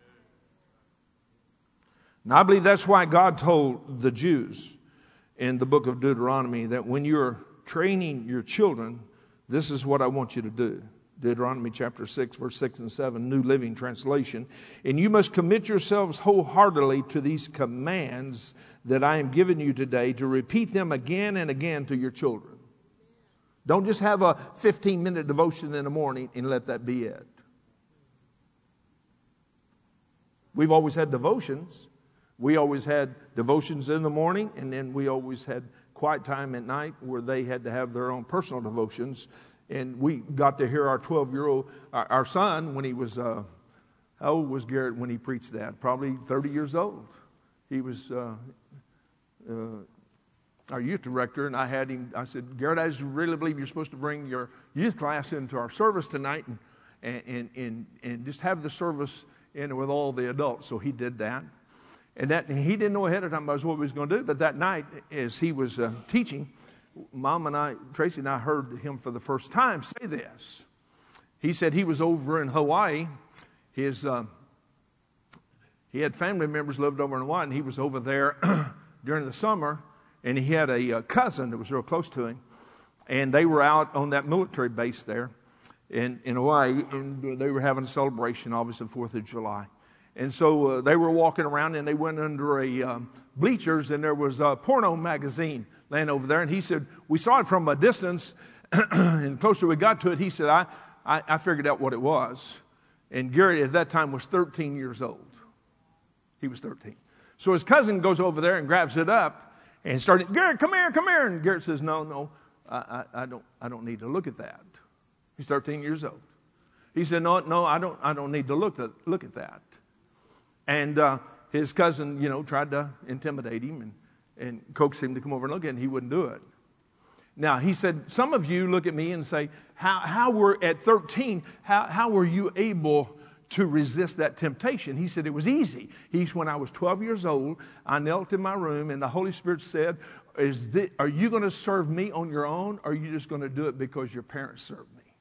And I believe that's why God told the Jews in the book of Deuteronomy that when you're training your children, this is what I want you to do. Deuteronomy chapter six, verse six and seven, New Living Translation. And you must commit yourselves wholeheartedly to these commands that I am giving you today, to repeat them again and again to your children. Don't just have a fifteen-minute devotion in the morning and let that be it. We've always had devotions. We always had devotions in the morning, and then we always had quiet time at night where they had to have their own personal devotions. And we got to hear our twelve-year-old, our, our son, when he was, uh, how old was Garrett when he preached that? Probably thirty years old. He was... Uh, uh, our youth director, and I had him, I said, Garrett, I just really believe you're supposed to bring your youth class into our service tonight and, and, and, and just have the service in with all the adults. So he did that. And that and he didn't know ahead of time about what he was going to do, but that night, as he was uh, teaching, Mom and I, Tracy and I, heard him for the first time say this. He said he was over in Hawaii. His uh, he had family members lived over in Hawaii, and he was over there during the summer. and he had a, a cousin that was real close to him, and they were out on that military base there in, in Hawaii, and they were having a celebration, obviously, fourth of July. And so uh, they were walking around, and they went under a um, bleachers, and there was a porno magazine laying over there. And he said, we saw it from a distance, and closer we got to it, he said, I, I, I figured out what it was. And Gary at that time was thirteen years old. He was thirteen. So his cousin goes over there and grabs it up and started, Garrett, come here, come here. And Garrett says, no, no, I, I, I don't I don't need to look at that. He's thirteen years old. He said, no, no, I don't I don't need to look at look at that. And uh, his cousin, you know, tried to intimidate him and, and coax him to come over and look at it, and he wouldn't do it. Now, he said, some of you look at me and say, how, how were, at thirteen, how, how were you able to resist that temptation? He said, it was easy. He's, when I was twelve years old, I knelt in my room, and the Holy Spirit said, Is this, are you going to serve me on your own, or are you just going to do it because your parents served me?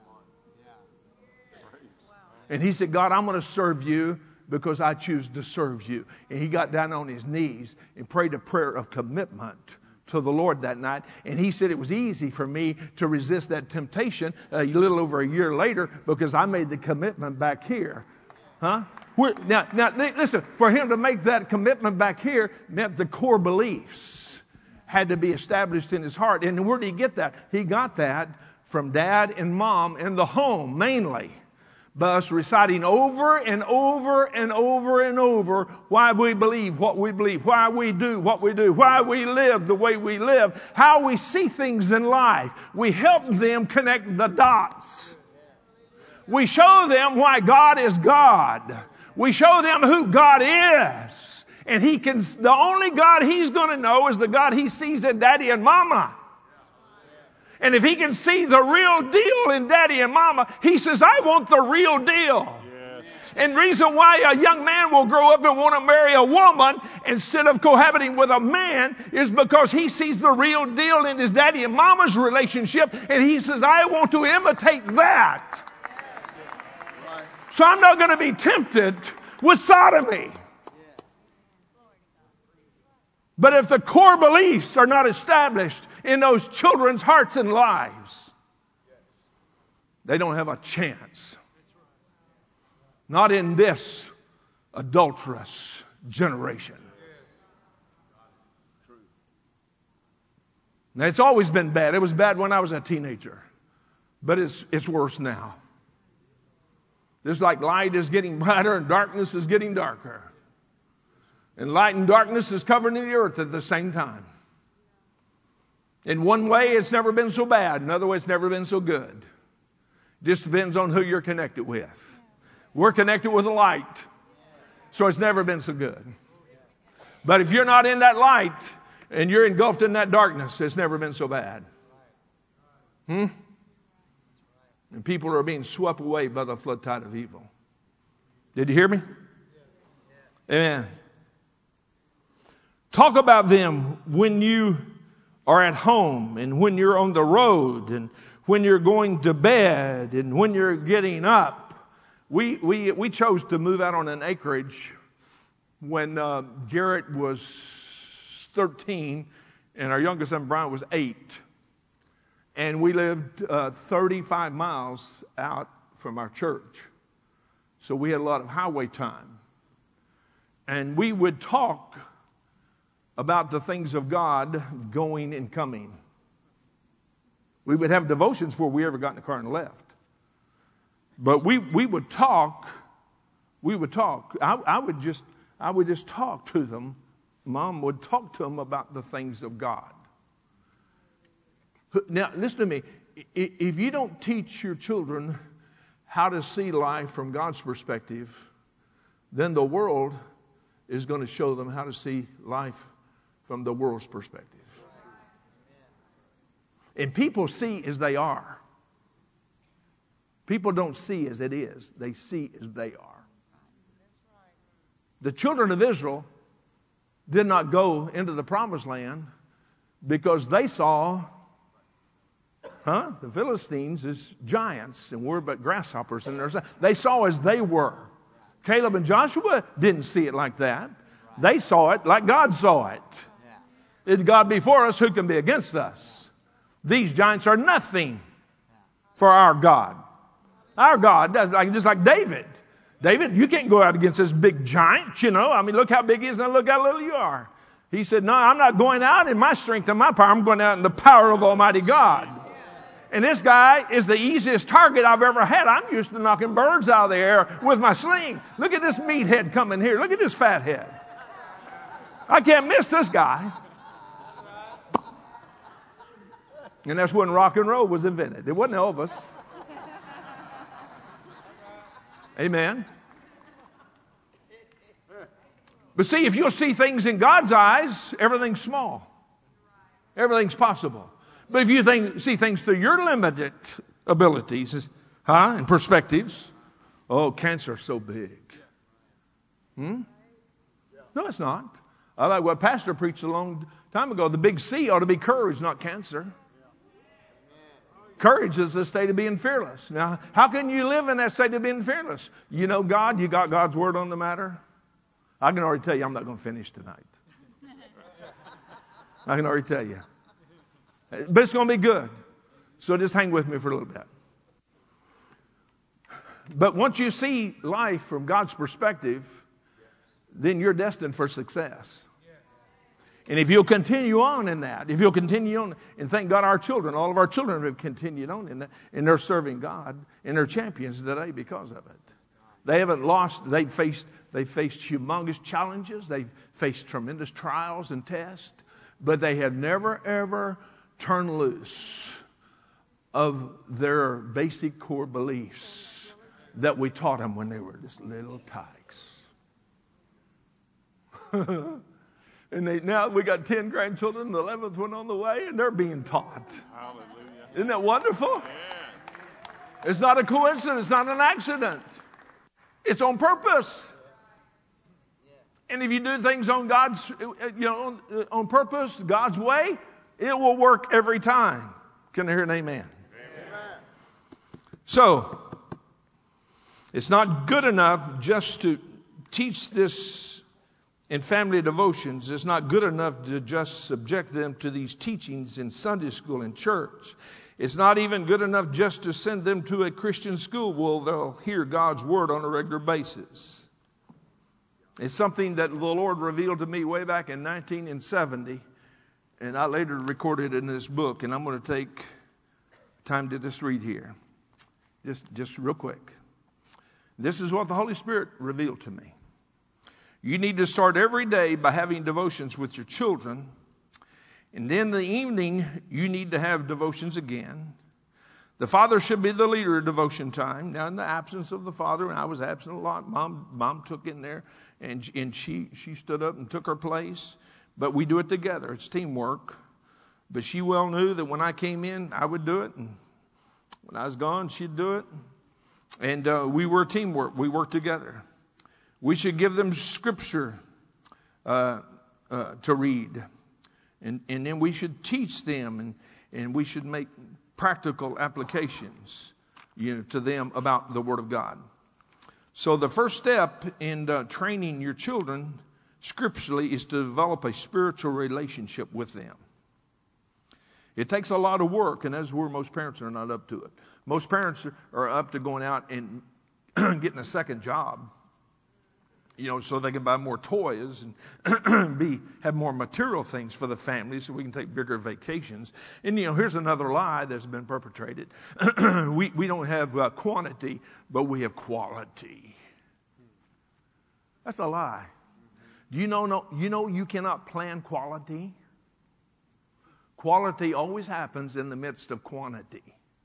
And he said, God, I'm going to serve you because I choose to serve you. And he got down on his knees and prayed a prayer of commitment to the Lord that night. And he said it was easy for me to resist that temptation a little over a year later because I made the commitment back here. Huh? We're, now, now, listen, for him to make that commitment back here meant the core beliefs had to be established in his heart. And where did he get that? He got that from dad and mom in the home, mainly. By us reciting over and over and over and over why we believe what we believe, why we do what we do, why we live the way we live, how we see things in life. We help them connect the dots. We show them why God is God. We show them who God is. And he can, the only God he's going to know is the God he sees in daddy and mama. And if he can see the real deal in daddy and mama, he says, I want the real deal. Yes. And the reason why a young man will grow up and want to marry a woman instead of cohabiting with a man is because he sees the real deal in his daddy and mama's relationship. And he says, I want to imitate that. Right. So I'm not going to be tempted with sodomy. But if the core beliefs are not established in those children's hearts and lives, they don't have a chance. Not in this adulterous generation. Now, it's always been bad. It was bad when I was a teenager. But it's, it's worse now. Just like light is getting brighter and darkness is getting darker. And light and darkness is covering the earth at the same time. In one way, it's never been so bad. Another way, it's never been so good. Just depends on who you're connected with. We're connected with the light. So it's never been so good. But if you're not in that light and you're engulfed in that darkness, it's never been so bad. Hmm? And people are being swept away by the flood tide of evil. Did you hear me? Amen. Talk about them when you are at home and when you're on the road and when you're going to bed and when you're getting up. We we we chose to move out on an acreage when uh, Garrett was thirteen and our youngest son Brian was eight. And we lived uh, thirty-five miles out from our church. So we had a lot of highway time. And we would talk about the things of God going and coming. We would have devotions before we ever got in the car and left. But we, we would talk, we would talk. I, I would just I would just talk to them. Mom would talk to them about the things of God. Now, listen to me. If you don't teach your children how to see life from God's perspective, then the world is going to show them how to see life from the world's perspective. And people see as they are. People don't see as it is. They see as they are. The children of Israel did not go into the promised land because they saw, huh, the Philistines as giants and we're but grasshoppers. And they saw as they were. Caleb and Joshua didn't see it like that. They saw it like God saw it. If God be for us, who can be against us? These giants are nothing for our God. Our God does like just like David. David, you can't go out against this big giant, you know. I mean, look how big he is and look how little you are. He said, no, I'm not going out in my strength and my power. I'm going out in the power of Almighty God. And this guy is the easiest target I've ever had. I'm used to knocking birds out of the air with my sling. Look at this meathead coming here. Look at this fat head. I can't miss this guy. And that's when rock and roll was invented. It wasn't Elvis. Amen. But see, if you'll see things in God's eyes, everything's small. Everything's possible. But if you think, see things through your limited abilities, huh, and perspectives, oh, cancer's so big. Hmm? No, it's not. I like what Pastor preached a long time ago. The big C ought to be courage, not cancer. Courage is the state of being fearless. Now, how can you live in that state of being fearless? You know God, you got God's word on the matter. I can already tell you I'm not going to finish tonight. I can already tell you. But it's going to be good. So just hang with me for a little bit. But once you see life from God's perspective, then you're destined for success. And if you'll continue on in that, if you'll continue on, and thank God our children, all of our children have continued on in that, and they're serving God, and they're champions today because of it. They haven't lost, they've faced, they've faced humongous challenges, they've faced tremendous trials and tests, but they have never, ever turned loose of their basic core beliefs that we taught them when they were just little tykes. And they, now we got ten grandchildren, the eleventh one on the way, and they're being taught. Hallelujah. Isn't that wonderful? Yeah. It's not a coincidence, it's not an accident. It's on purpose. And if you do things on God's, you know, on, on purpose, God's way, it will work every time. Can I hear an amen? Amen. So, it's not good enough just to teach this in family devotions. It's not good enough to just subject them to these teachings in Sunday school and church. It's not even good enough just to send them to a Christian school where they'll hear God's word on a regular basis. It's something that the Lord revealed to me way back in nineteen seventy, and I later recorded it in this book, and I'm going to take time to just read here. Just, just real quick. This is what the Holy Spirit revealed to me. You need to start every day by having devotions with your children. And then in the evening, you need to have devotions again. The father should be the leader of devotion time. Now, in the absence of the father, and I was absent a lot, mom, mom took in there, and, and she, she stood up and took her place. But we do it together. It's teamwork. But she well knew that when I came in, I would do it. And when I was gone, she'd do it. And uh, we were teamwork. We worked together. We should give them scripture uh, uh, to read. And, and then we should teach them, and, and we should make practical applications, you know, to them about the Word of God. So the first step in uh, training your children scripturally is to develop a spiritual relationship with them. It takes a lot of work, and that's where most parents are not up to it. Most parents are up to going out and getting a second job, you know, so they can buy more toys and be have more material things for the family so we can take bigger vacations. And, you know, here's another lie that's been perpetrated. we, we don't have uh, quantity, but we have quality. That's a lie. Do you know, no, you know you cannot plan quality? Quality always happens in the midst of quantity.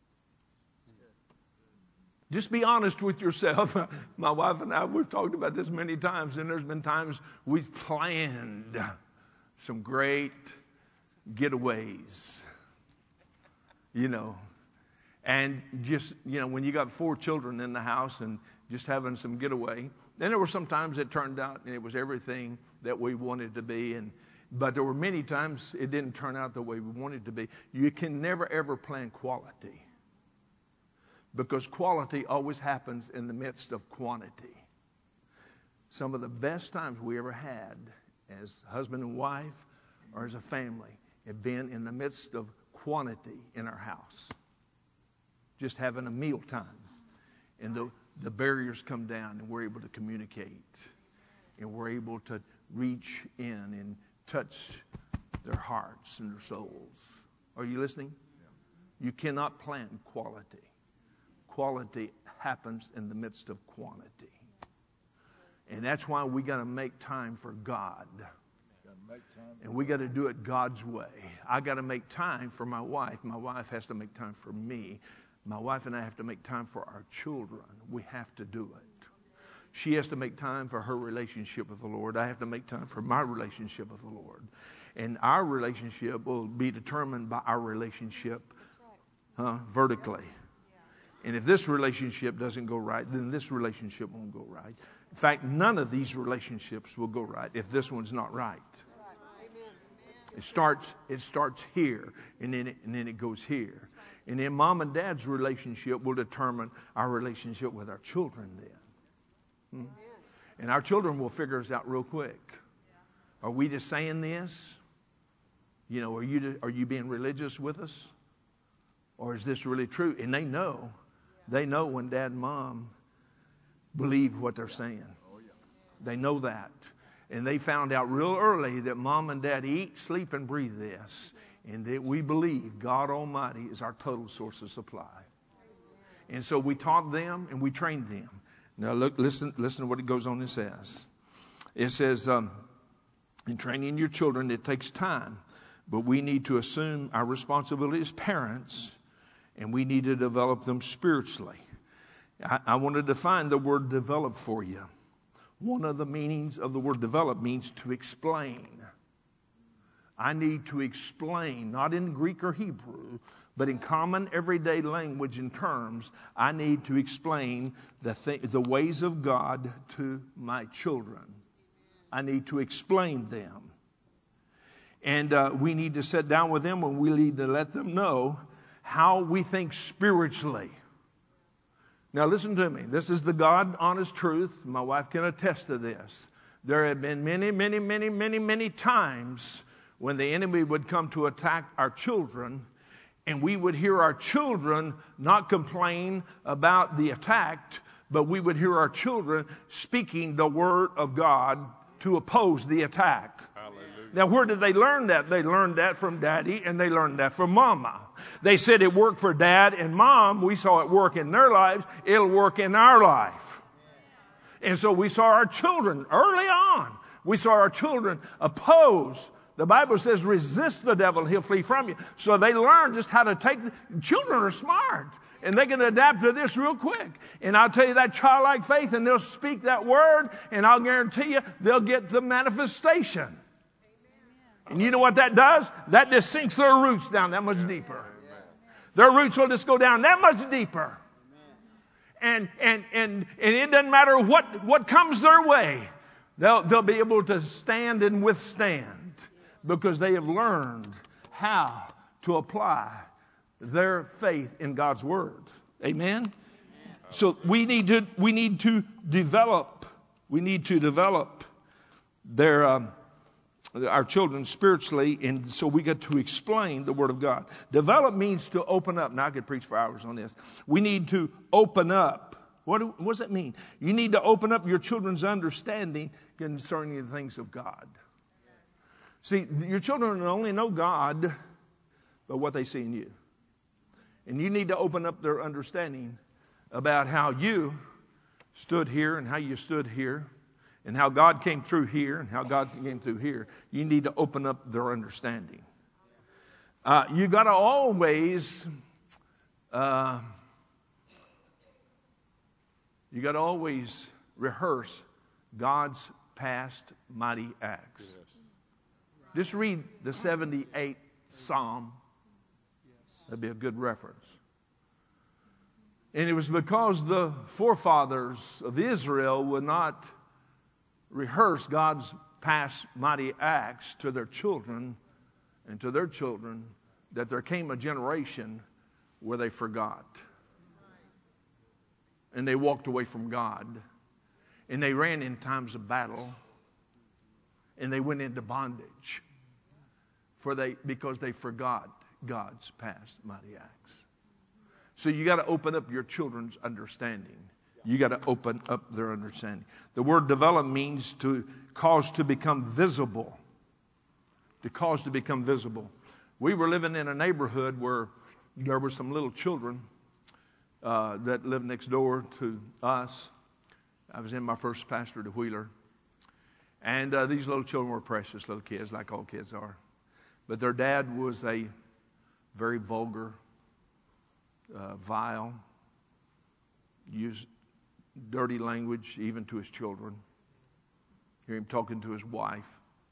Just be honest with yourself. My wife and I, we've talked about this many times, and there's been times we've planned some great getaways, you know. And just, you know, when you got four children in the house and just having some getaway, then there were some times it turned out and it was everything that we wanted to be. And but there were many times it didn't turn out the way we wanted it to be. You can never, ever plan quality, because quality always happens in the midst of quantity. Some of the best times we ever had as husband and wife or as a family have been in the midst of quantity in our house. Just having a meal time. And the, the barriers come down and we're able to communicate. And we're able to reach in and touch their hearts and their souls. Are you listening? You cannot plan quality. Quality happens in the midst of quantity. And that's why we got to make time for God. And we got to do it God's way. I got to make time for my wife. My wife has to make time for me. My wife and I have to make time for our children. We have to do it. She has to make time for her relationship with the Lord. I have to make time for my relationship with the Lord. And our relationship will be determined by our relationship huh, vertically. And if this relationship doesn't go right, then this relationship won't go right. In fact, none of these relationships will go right if this one's not right. It starts, it starts here, and then it, and then it goes here. And then mom and dad's relationship will determine our relationship with our children then. Hmm? And our children will figure us out real quick. Are we just saying this? You know, are you, are you being religious with us? Or is this really true? And they know. They know when dad and mom believe what they're saying. They know that. And they found out real early that mom and dad eat, sleep, and breathe this. And that we believe God Almighty is our total source of supply. And so we taught them and we trained them. Now look, listen, listen to what it goes on and says. It says, um, in training your children, it takes time. But we need to assume our responsibility as parents. And we need to develop them spiritually. I, I want to define the word develop for you. One of the meanings of the word develop means to explain. I need to explain, not in Greek or Hebrew, but in common everyday language and terms, I need to explain the, th- the ways of God to my children. I need to explain them. And uh, we need to sit down with them and we need to let them know how we think spiritually. Now listen to me. This is the God honest truth. My wife can attest to this. There have been many, many, many, many, many times when the enemy would come to attack our children, and we would hear our children not complain about the attack, but we would hear our children speaking the word of God to oppose the attack. Hallelujah. Now, where did they learn that? They learned that from Daddy, and they learned that from Mama. They said it worked for Dad and Mom. We saw it work in their lives. It'll work in our life. And so we saw our children early on. We saw our children oppose. The Bible says resist the devil, he'll flee from you. So they learned just how to take. The, children are smart. And they can adapt to this real quick. And I'll tell you that childlike faith, and they'll speak that word, and I'll guarantee you they'll get the manifestation. And you know what that does? That just sinks their roots down that much deeper. Their roots will just go down that much deeper. And and and, and it doesn't matter what, what comes their way. They'll, they'll be able to stand and withstand because they have learned how to apply their faith in God's word. Amen? Amen. So we need to we need to develop we need to develop their um, our children spiritually, and so we get to explain the word of God. Develop means to open up. Now I could preach for hours on this. We need to open up. What, do, what does that mean? You need to open up your children's understanding concerning the things of God. See, your children only know God by what they see in you. And you need to open up their understanding about how you stood here and how you stood here and how God came through here and how God came through here. You need to open up their understanding. Uh, you got to always, uh, you got to always rehearse God's past mighty acts. Yes. Just read the seventy-eighth Psalm. That'd be a good reference. And it was because the forefathers of Israel would not rehearse God's past mighty acts to their children and to their children that there came a generation where they forgot. And they walked away from God. And they ran in times of battle. And they went into bondage. for they because they forgot God's past mighty acts. So you got to open up your children's understanding. You got to open up their understanding. The word develop means to cause to become visible. To cause to become visible. We were living in a neighborhood where there were some little children uh, that lived next door to us. I was in my first pastor to Wheeler. And uh, these little children were precious little kids, like all kids are. But their dad was a very vulgar, uh, vile, used dirty language even to his children. Hear him talking to his wife.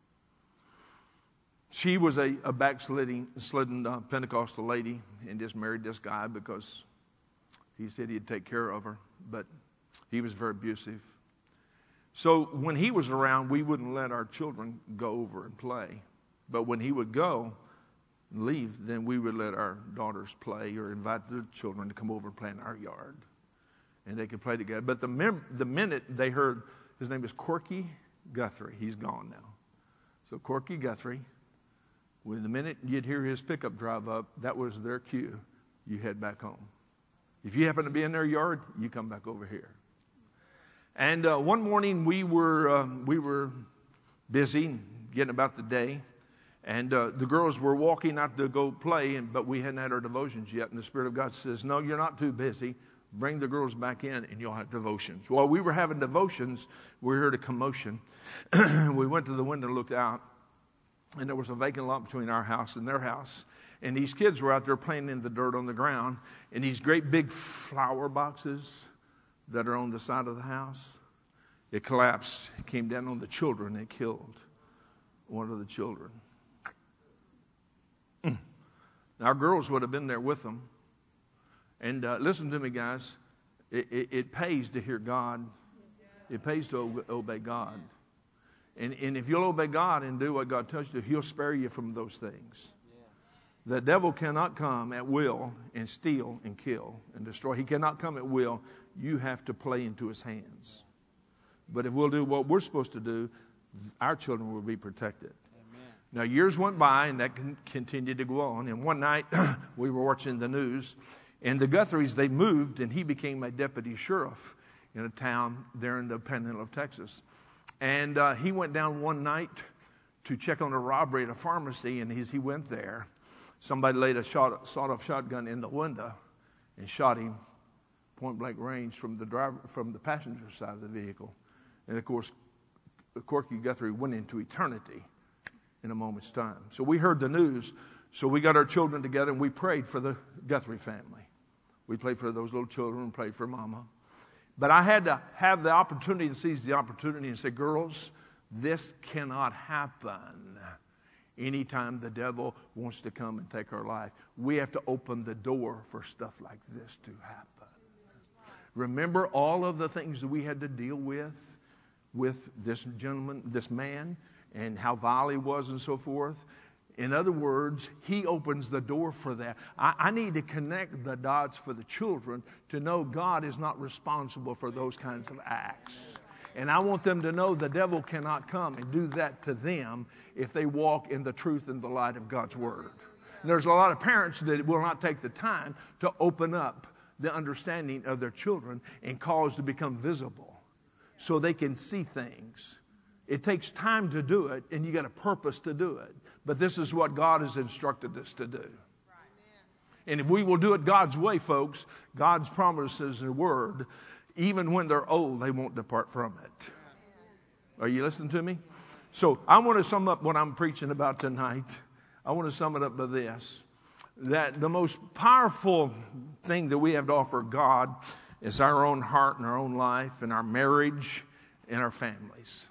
She was a, a backsliding slidden, uh, Pentecostal lady and just married this guy because he said he'd take care of her. But he was very abusive. So when he was around, we wouldn't let our children go over and play. But when he would go and leave, then we would let our daughters play or invite their children to come over and play in our yard. And they could play together. But the, mem- the minute they heard, his name is Corky Guthrie. He's gone now. So Corky Guthrie, when the minute you'd hear his pickup drive up, that was their cue. You head back home. If you happen to be in their yard, you come back over here. And uh, one morning we were uh, we were busy getting about the day, and uh, the girls were walking out to go play, and, but we hadn't had our devotions yet. And the Spirit of God says, "No, you're not too busy. Bring the girls back in, and you'll have devotions." While we were having devotions, we heard a commotion. We went to the window and looked out, and there was a vacant lot between our house and their house. And these kids were out there playing in the dirt on the ground, and these great big flower boxes that are on the side of the house, it collapsed. It came down on the children. It killed one of the children. Mm. Now, our girls would have been there with them. And uh, listen to me, guys. It, it, it pays to hear God. It pays to o- obey God. And, and if you'll obey God and do what God tells you to, He'll spare you from those things. The devil cannot come at will and steal and kill and destroy. He cannot come at will. You have to play into his hands. But if we'll do what we're supposed to do, our children will be protected. Amen. Now, years went by, and that con- continued to go on. And one night, we were watching the news, and the Guthries, they moved, and he became a deputy sheriff in a town there in the Panhandle of Texas. And uh, he went down one night to check on a robbery at a pharmacy, and as he went there, somebody laid a shot, sawed-off shotgun in the window and shot him point-blank range from the driver, from the passenger side of the vehicle. And, of course, Corky Guthrie went into eternity in a moment's time. So we heard the news. So we got our children together, and we prayed for the Guthrie family. We prayed for those little children and prayed for Mama. But I had to have the opportunity and seize the opportunity and say, girls, this cannot happen anytime the devil wants to come and take our life. We have to open the door for stuff like this to happen. Remember all of the things that we had to deal with, with this gentleman, this man, and how vile he was and so forth. In other words, he opens the door for that. I, I need to connect the dots for the children to know God is not responsible for those kinds of acts. And I want them to know the devil cannot come and do that to them if they walk in the truth and the light of God's Word. And there's a lot of parents that will not take the time to open up the understanding of their children and cause to become visible so they can see things. It takes time to do it, and you got a purpose to do it. But this is what God has instructed us to do. And if we will do it God's way, folks, God's promises and word, even when they're old, they won't depart from it. Are you listening to me? So I want to sum up what I'm preaching about tonight. I want to sum it up by this. That the most powerful thing that we have to offer God is our own heart and our own life and our marriage and our families.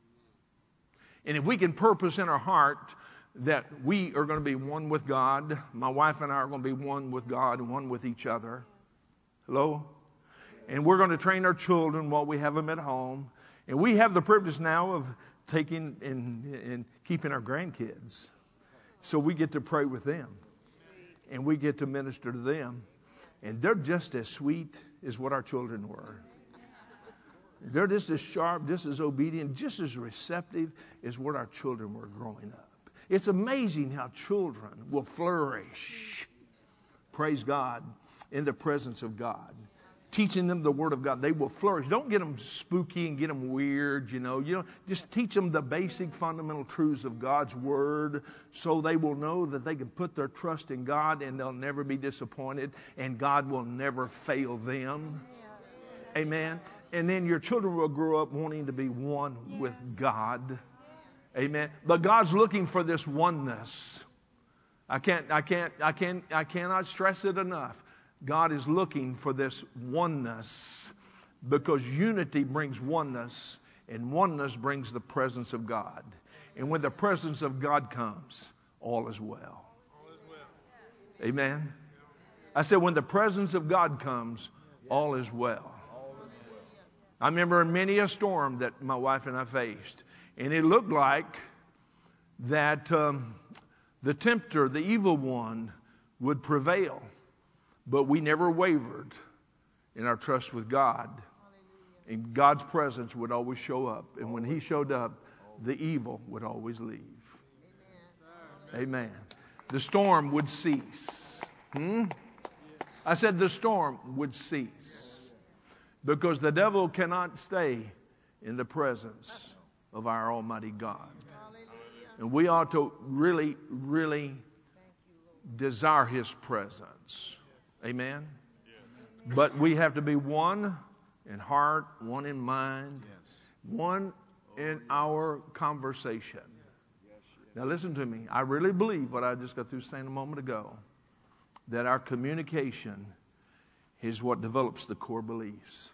And if we can purpose in our heart that we are going to be one with God, my wife and I are going to be one with God and one with each other. Hello? And we're going to train our children while we have them at home. And we have the privilege now of taking and, and keeping our grandkids. So we get to pray with them. And we get to minister to them. And they're just as sweet as what our children were. They're just as sharp, just as obedient, just as receptive as what our children were growing up. It's amazing how children will flourish, praise God, in the presence of God. Teaching them the Word of God, they will flourish. Don't get them spooky and get them weird, you know. You know, just teach them the basic fundamental truths of God's Word so they will know that they can put their trust in God and they'll never be disappointed and God will never fail them. Amen. And then your children will grow up wanting to be one with God. Amen. But God's looking for this oneness. I can't, I can't, I can't, I cannot stress it enough. God is looking for this oneness because unity brings oneness and oneness brings the presence of God. And when the presence of God comes, all is well. Amen. I said when the presence of God comes, all is well. I remember many a storm that my wife and I faced, and it looked like that um, the tempter, the evil one, would prevail. But we never wavered in our trust with God. And God's presence would always show up. And when He showed up, the evil would always leave. Amen. Amen. The storm would cease. Hmm? I said the storm would cease. Because the devil cannot stay in the presence of our Almighty God. And we ought to really, really desire His presence. Amen? Yes. But we have to be one in heart, one in mind, yes. one in our conversation. Yes. Now listen to me. I really believe what I just got through saying a moment ago, that our communication is what develops the core beliefs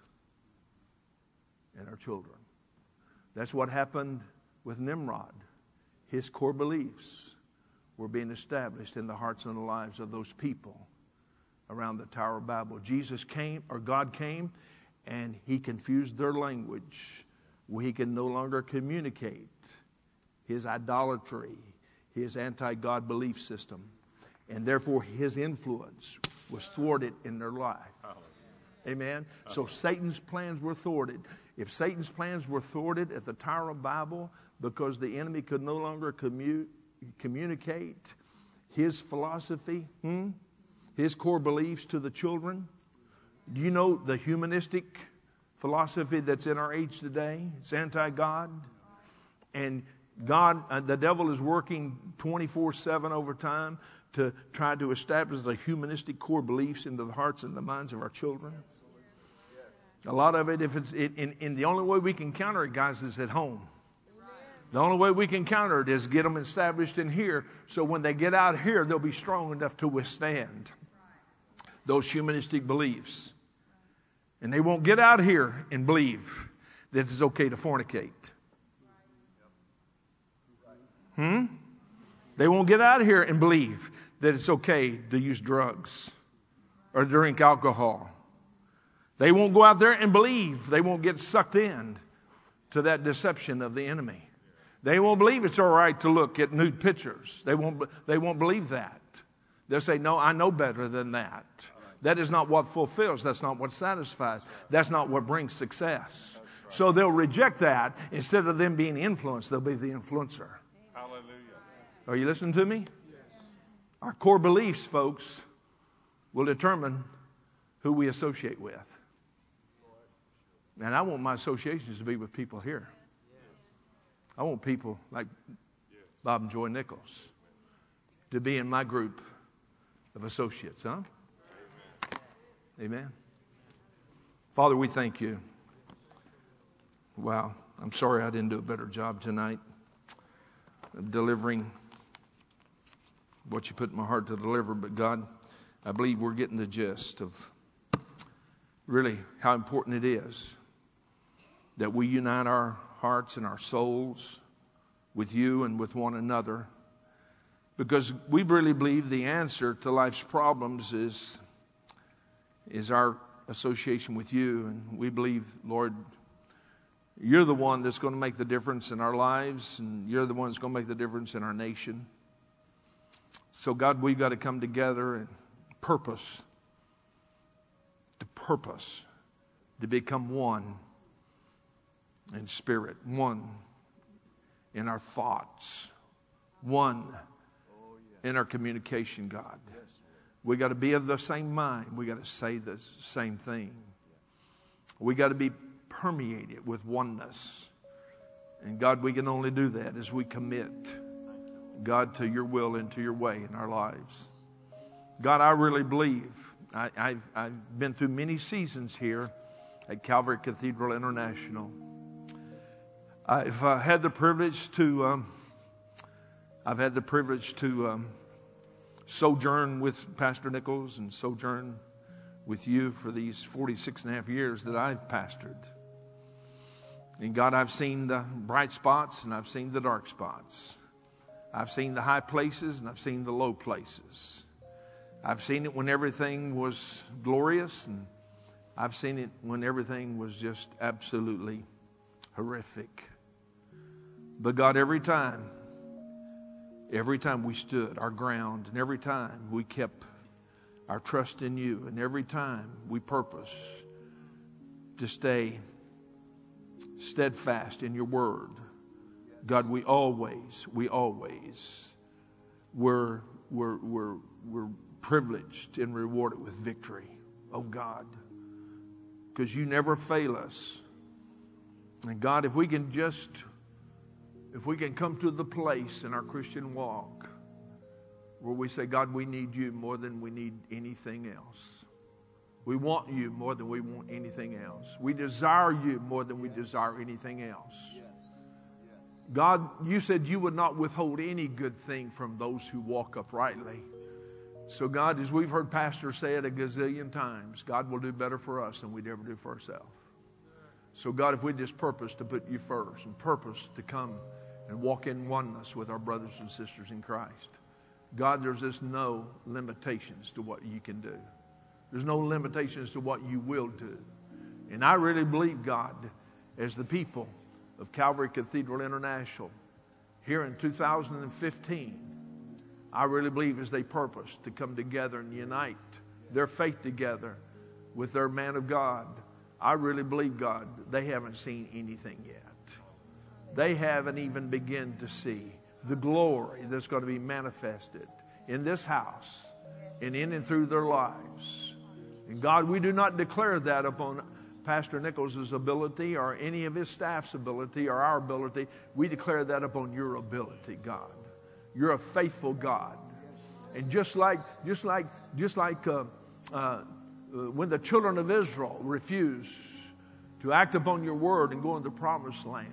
in our children. That's what happened with Nimrod. His core beliefs were being established in the hearts and the lives of those people around the Tower of Babel. Jesus came, or God came, and He confused their language where He can no longer communicate His idolatry, His anti-God belief system, and therefore His influence was thwarted in their life. Amen? So Satan's plans were thwarted. If Satan's plans were thwarted at the Tower of Babel because the enemy could no longer commu- communicate his philosophy, hmm? his core beliefs to the children. Do you know the humanistic philosophy that's in our age today? It's anti-God. And God, uh, the devil is working twenty-four seven over time to try to establish the humanistic core beliefs into the hearts and the minds of our children. A lot of it, if it's it, in, in the only way we can counter it, guys, is at home. The only way we can counter it is get them established in here, so when they get out here, they'll be strong enough to withstand those humanistic beliefs. And they won't get out here and believe that it's okay to fornicate. Hmm? They won't get out here and believe that it's okay to use drugs or drink alcohol. They won't go out there and believe. They won't get sucked in to that deception of the enemy. They won't believe it's all right to look at nude pictures. They won't, they won't believe that. They'll say, no, I know better than that. That is not what fulfills. That's not what satisfies. That's not what brings success. So they'll reject that. Instead of them being influenced, they'll be the influencer. Hallelujah. Are you listening to me? Our core beliefs, folks, will determine who we associate with. And I want my associations to be with people here. I want people like Bob and Joy Nichols to be in my group of associates, huh? Amen. Father, we thank you. Wow. I'm sorry I didn't do a better job tonight of delivering what you put in my heart to deliver. But God, I believe we're getting the gist of really how important it is that we unite our hearts and our souls with you and with one another. Because we really believe the answer to life's problems is, is our association with you. And we believe, Lord, you're the one that's going to make the difference in our lives, and you're the one that's going to make the difference in our nation. So, God, we've got to come together and purpose, to purpose, to become one in spirit, one in our thoughts, One in our communication, God. We got to be of the same mind. We got to say the same thing. We got to be permeated with oneness. And God, we can only do that as we commit, God, to your will and to your way in our lives. God, I really believe, I, I've, I've been through many seasons here at Calvary Cathedral International. I've uh, had the privilege to, um, I've had the privilege to um, sojourn with Pastor Nichols and sojourn with you for these forty-six and a half years that I've pastored. And God, I've seen the bright spots and I've seen the dark spots. I've seen the high places and I've seen the low places. I've seen it when everything was glorious, and I've seen it when everything was just absolutely horrific. But God, every time, every time we stood our ground, and every time we kept our trust in you, and every time we purpose to stay steadfast in your word, God, we always, we always were, were, were, were privileged and rewarded with victory. Oh God, because you never fail us. And God, if we can just, if we can come to the place in our Christian walk where we say, God, we need you more than we need anything else. We want you more than we want anything else. We desire you more than we desire anything else. God, you said you would not withhold any good thing from those who walk uprightly. So God, as we've heard Pastor say it a gazillion times, God will do better for us than we'd ever do for ourselves. So God, if we just purpose to put you first and purpose to come and walk in oneness with our brothers and sisters in Christ, God, there's just no limitations to what you can do. There's no limitations to what you will do. And I really believe, God, as the people of Calvary Cathedral International here in two thousand fifteen, I really believe as they purpose to come together and unite their faith together with their man of God, I really believe, God, they haven't seen anything yet. They haven't even begun to see the glory that's going to be manifested in this house and in and through their lives. And God, we do not declare that upon Pastor Nichols' ability or any of his staff's ability or our ability. We declare that upon your ability, God. You're a faithful God. And just like, just like, just like uh, uh, when the children of Israel refused to act upon your word and go into the promised land,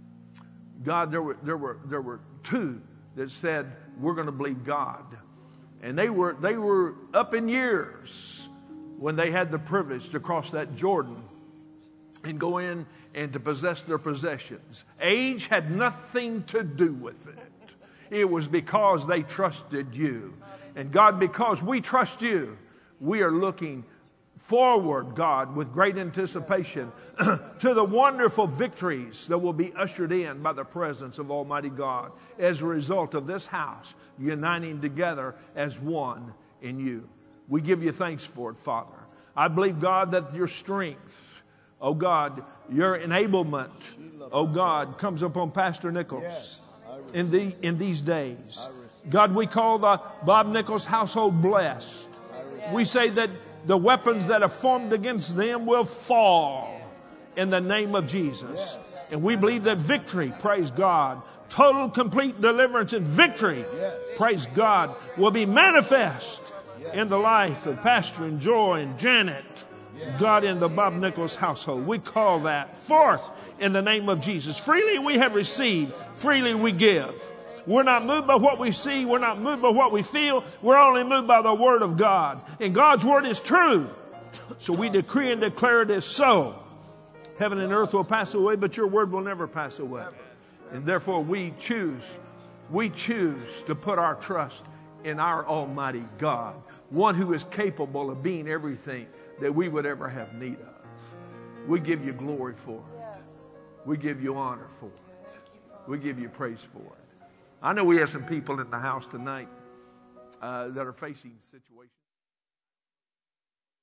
God, there were there were there were two that said, we're going to believe God. And they were they were up in years when they had the privilege to cross that Jordan and go in and to possess their possessions. Age had nothing to do with it. It was because they trusted you. And God, because we trust you, we are looking forward, God, with great anticipation to the wonderful victories that will be ushered in by the presence of Almighty God as a result of this house uniting together as one in you. We give you thanks for it, Father. I believe, God, that your strength, oh God, your enablement, oh God, comes upon Pastor Nichols in the in these days. God, we call the Bob Nichols household blessed. We say that the weapons that are formed against them will fall in the name of Jesus. And we believe that victory, praise God, total, complete deliverance and victory, praise God, will be manifest in the life of Pastor and Joy and Janet, God, in the Bob Nichols household. We call that forth in the name of Jesus. Freely we have received, freely we give. We're not moved by what we see. We're not moved by what we feel. We're only moved by the Word of God. And God's Word is true. So we decree and declare it is so. Heaven and earth will pass away, but your Word will never pass away. And therefore we choose, we choose to put our trust in our Almighty God, one who is capable of being everything that we would ever have need of. We give you glory for it. We give you honor for it. We give you praise for it. I know we have some people in the house tonight uh, that are facing situations.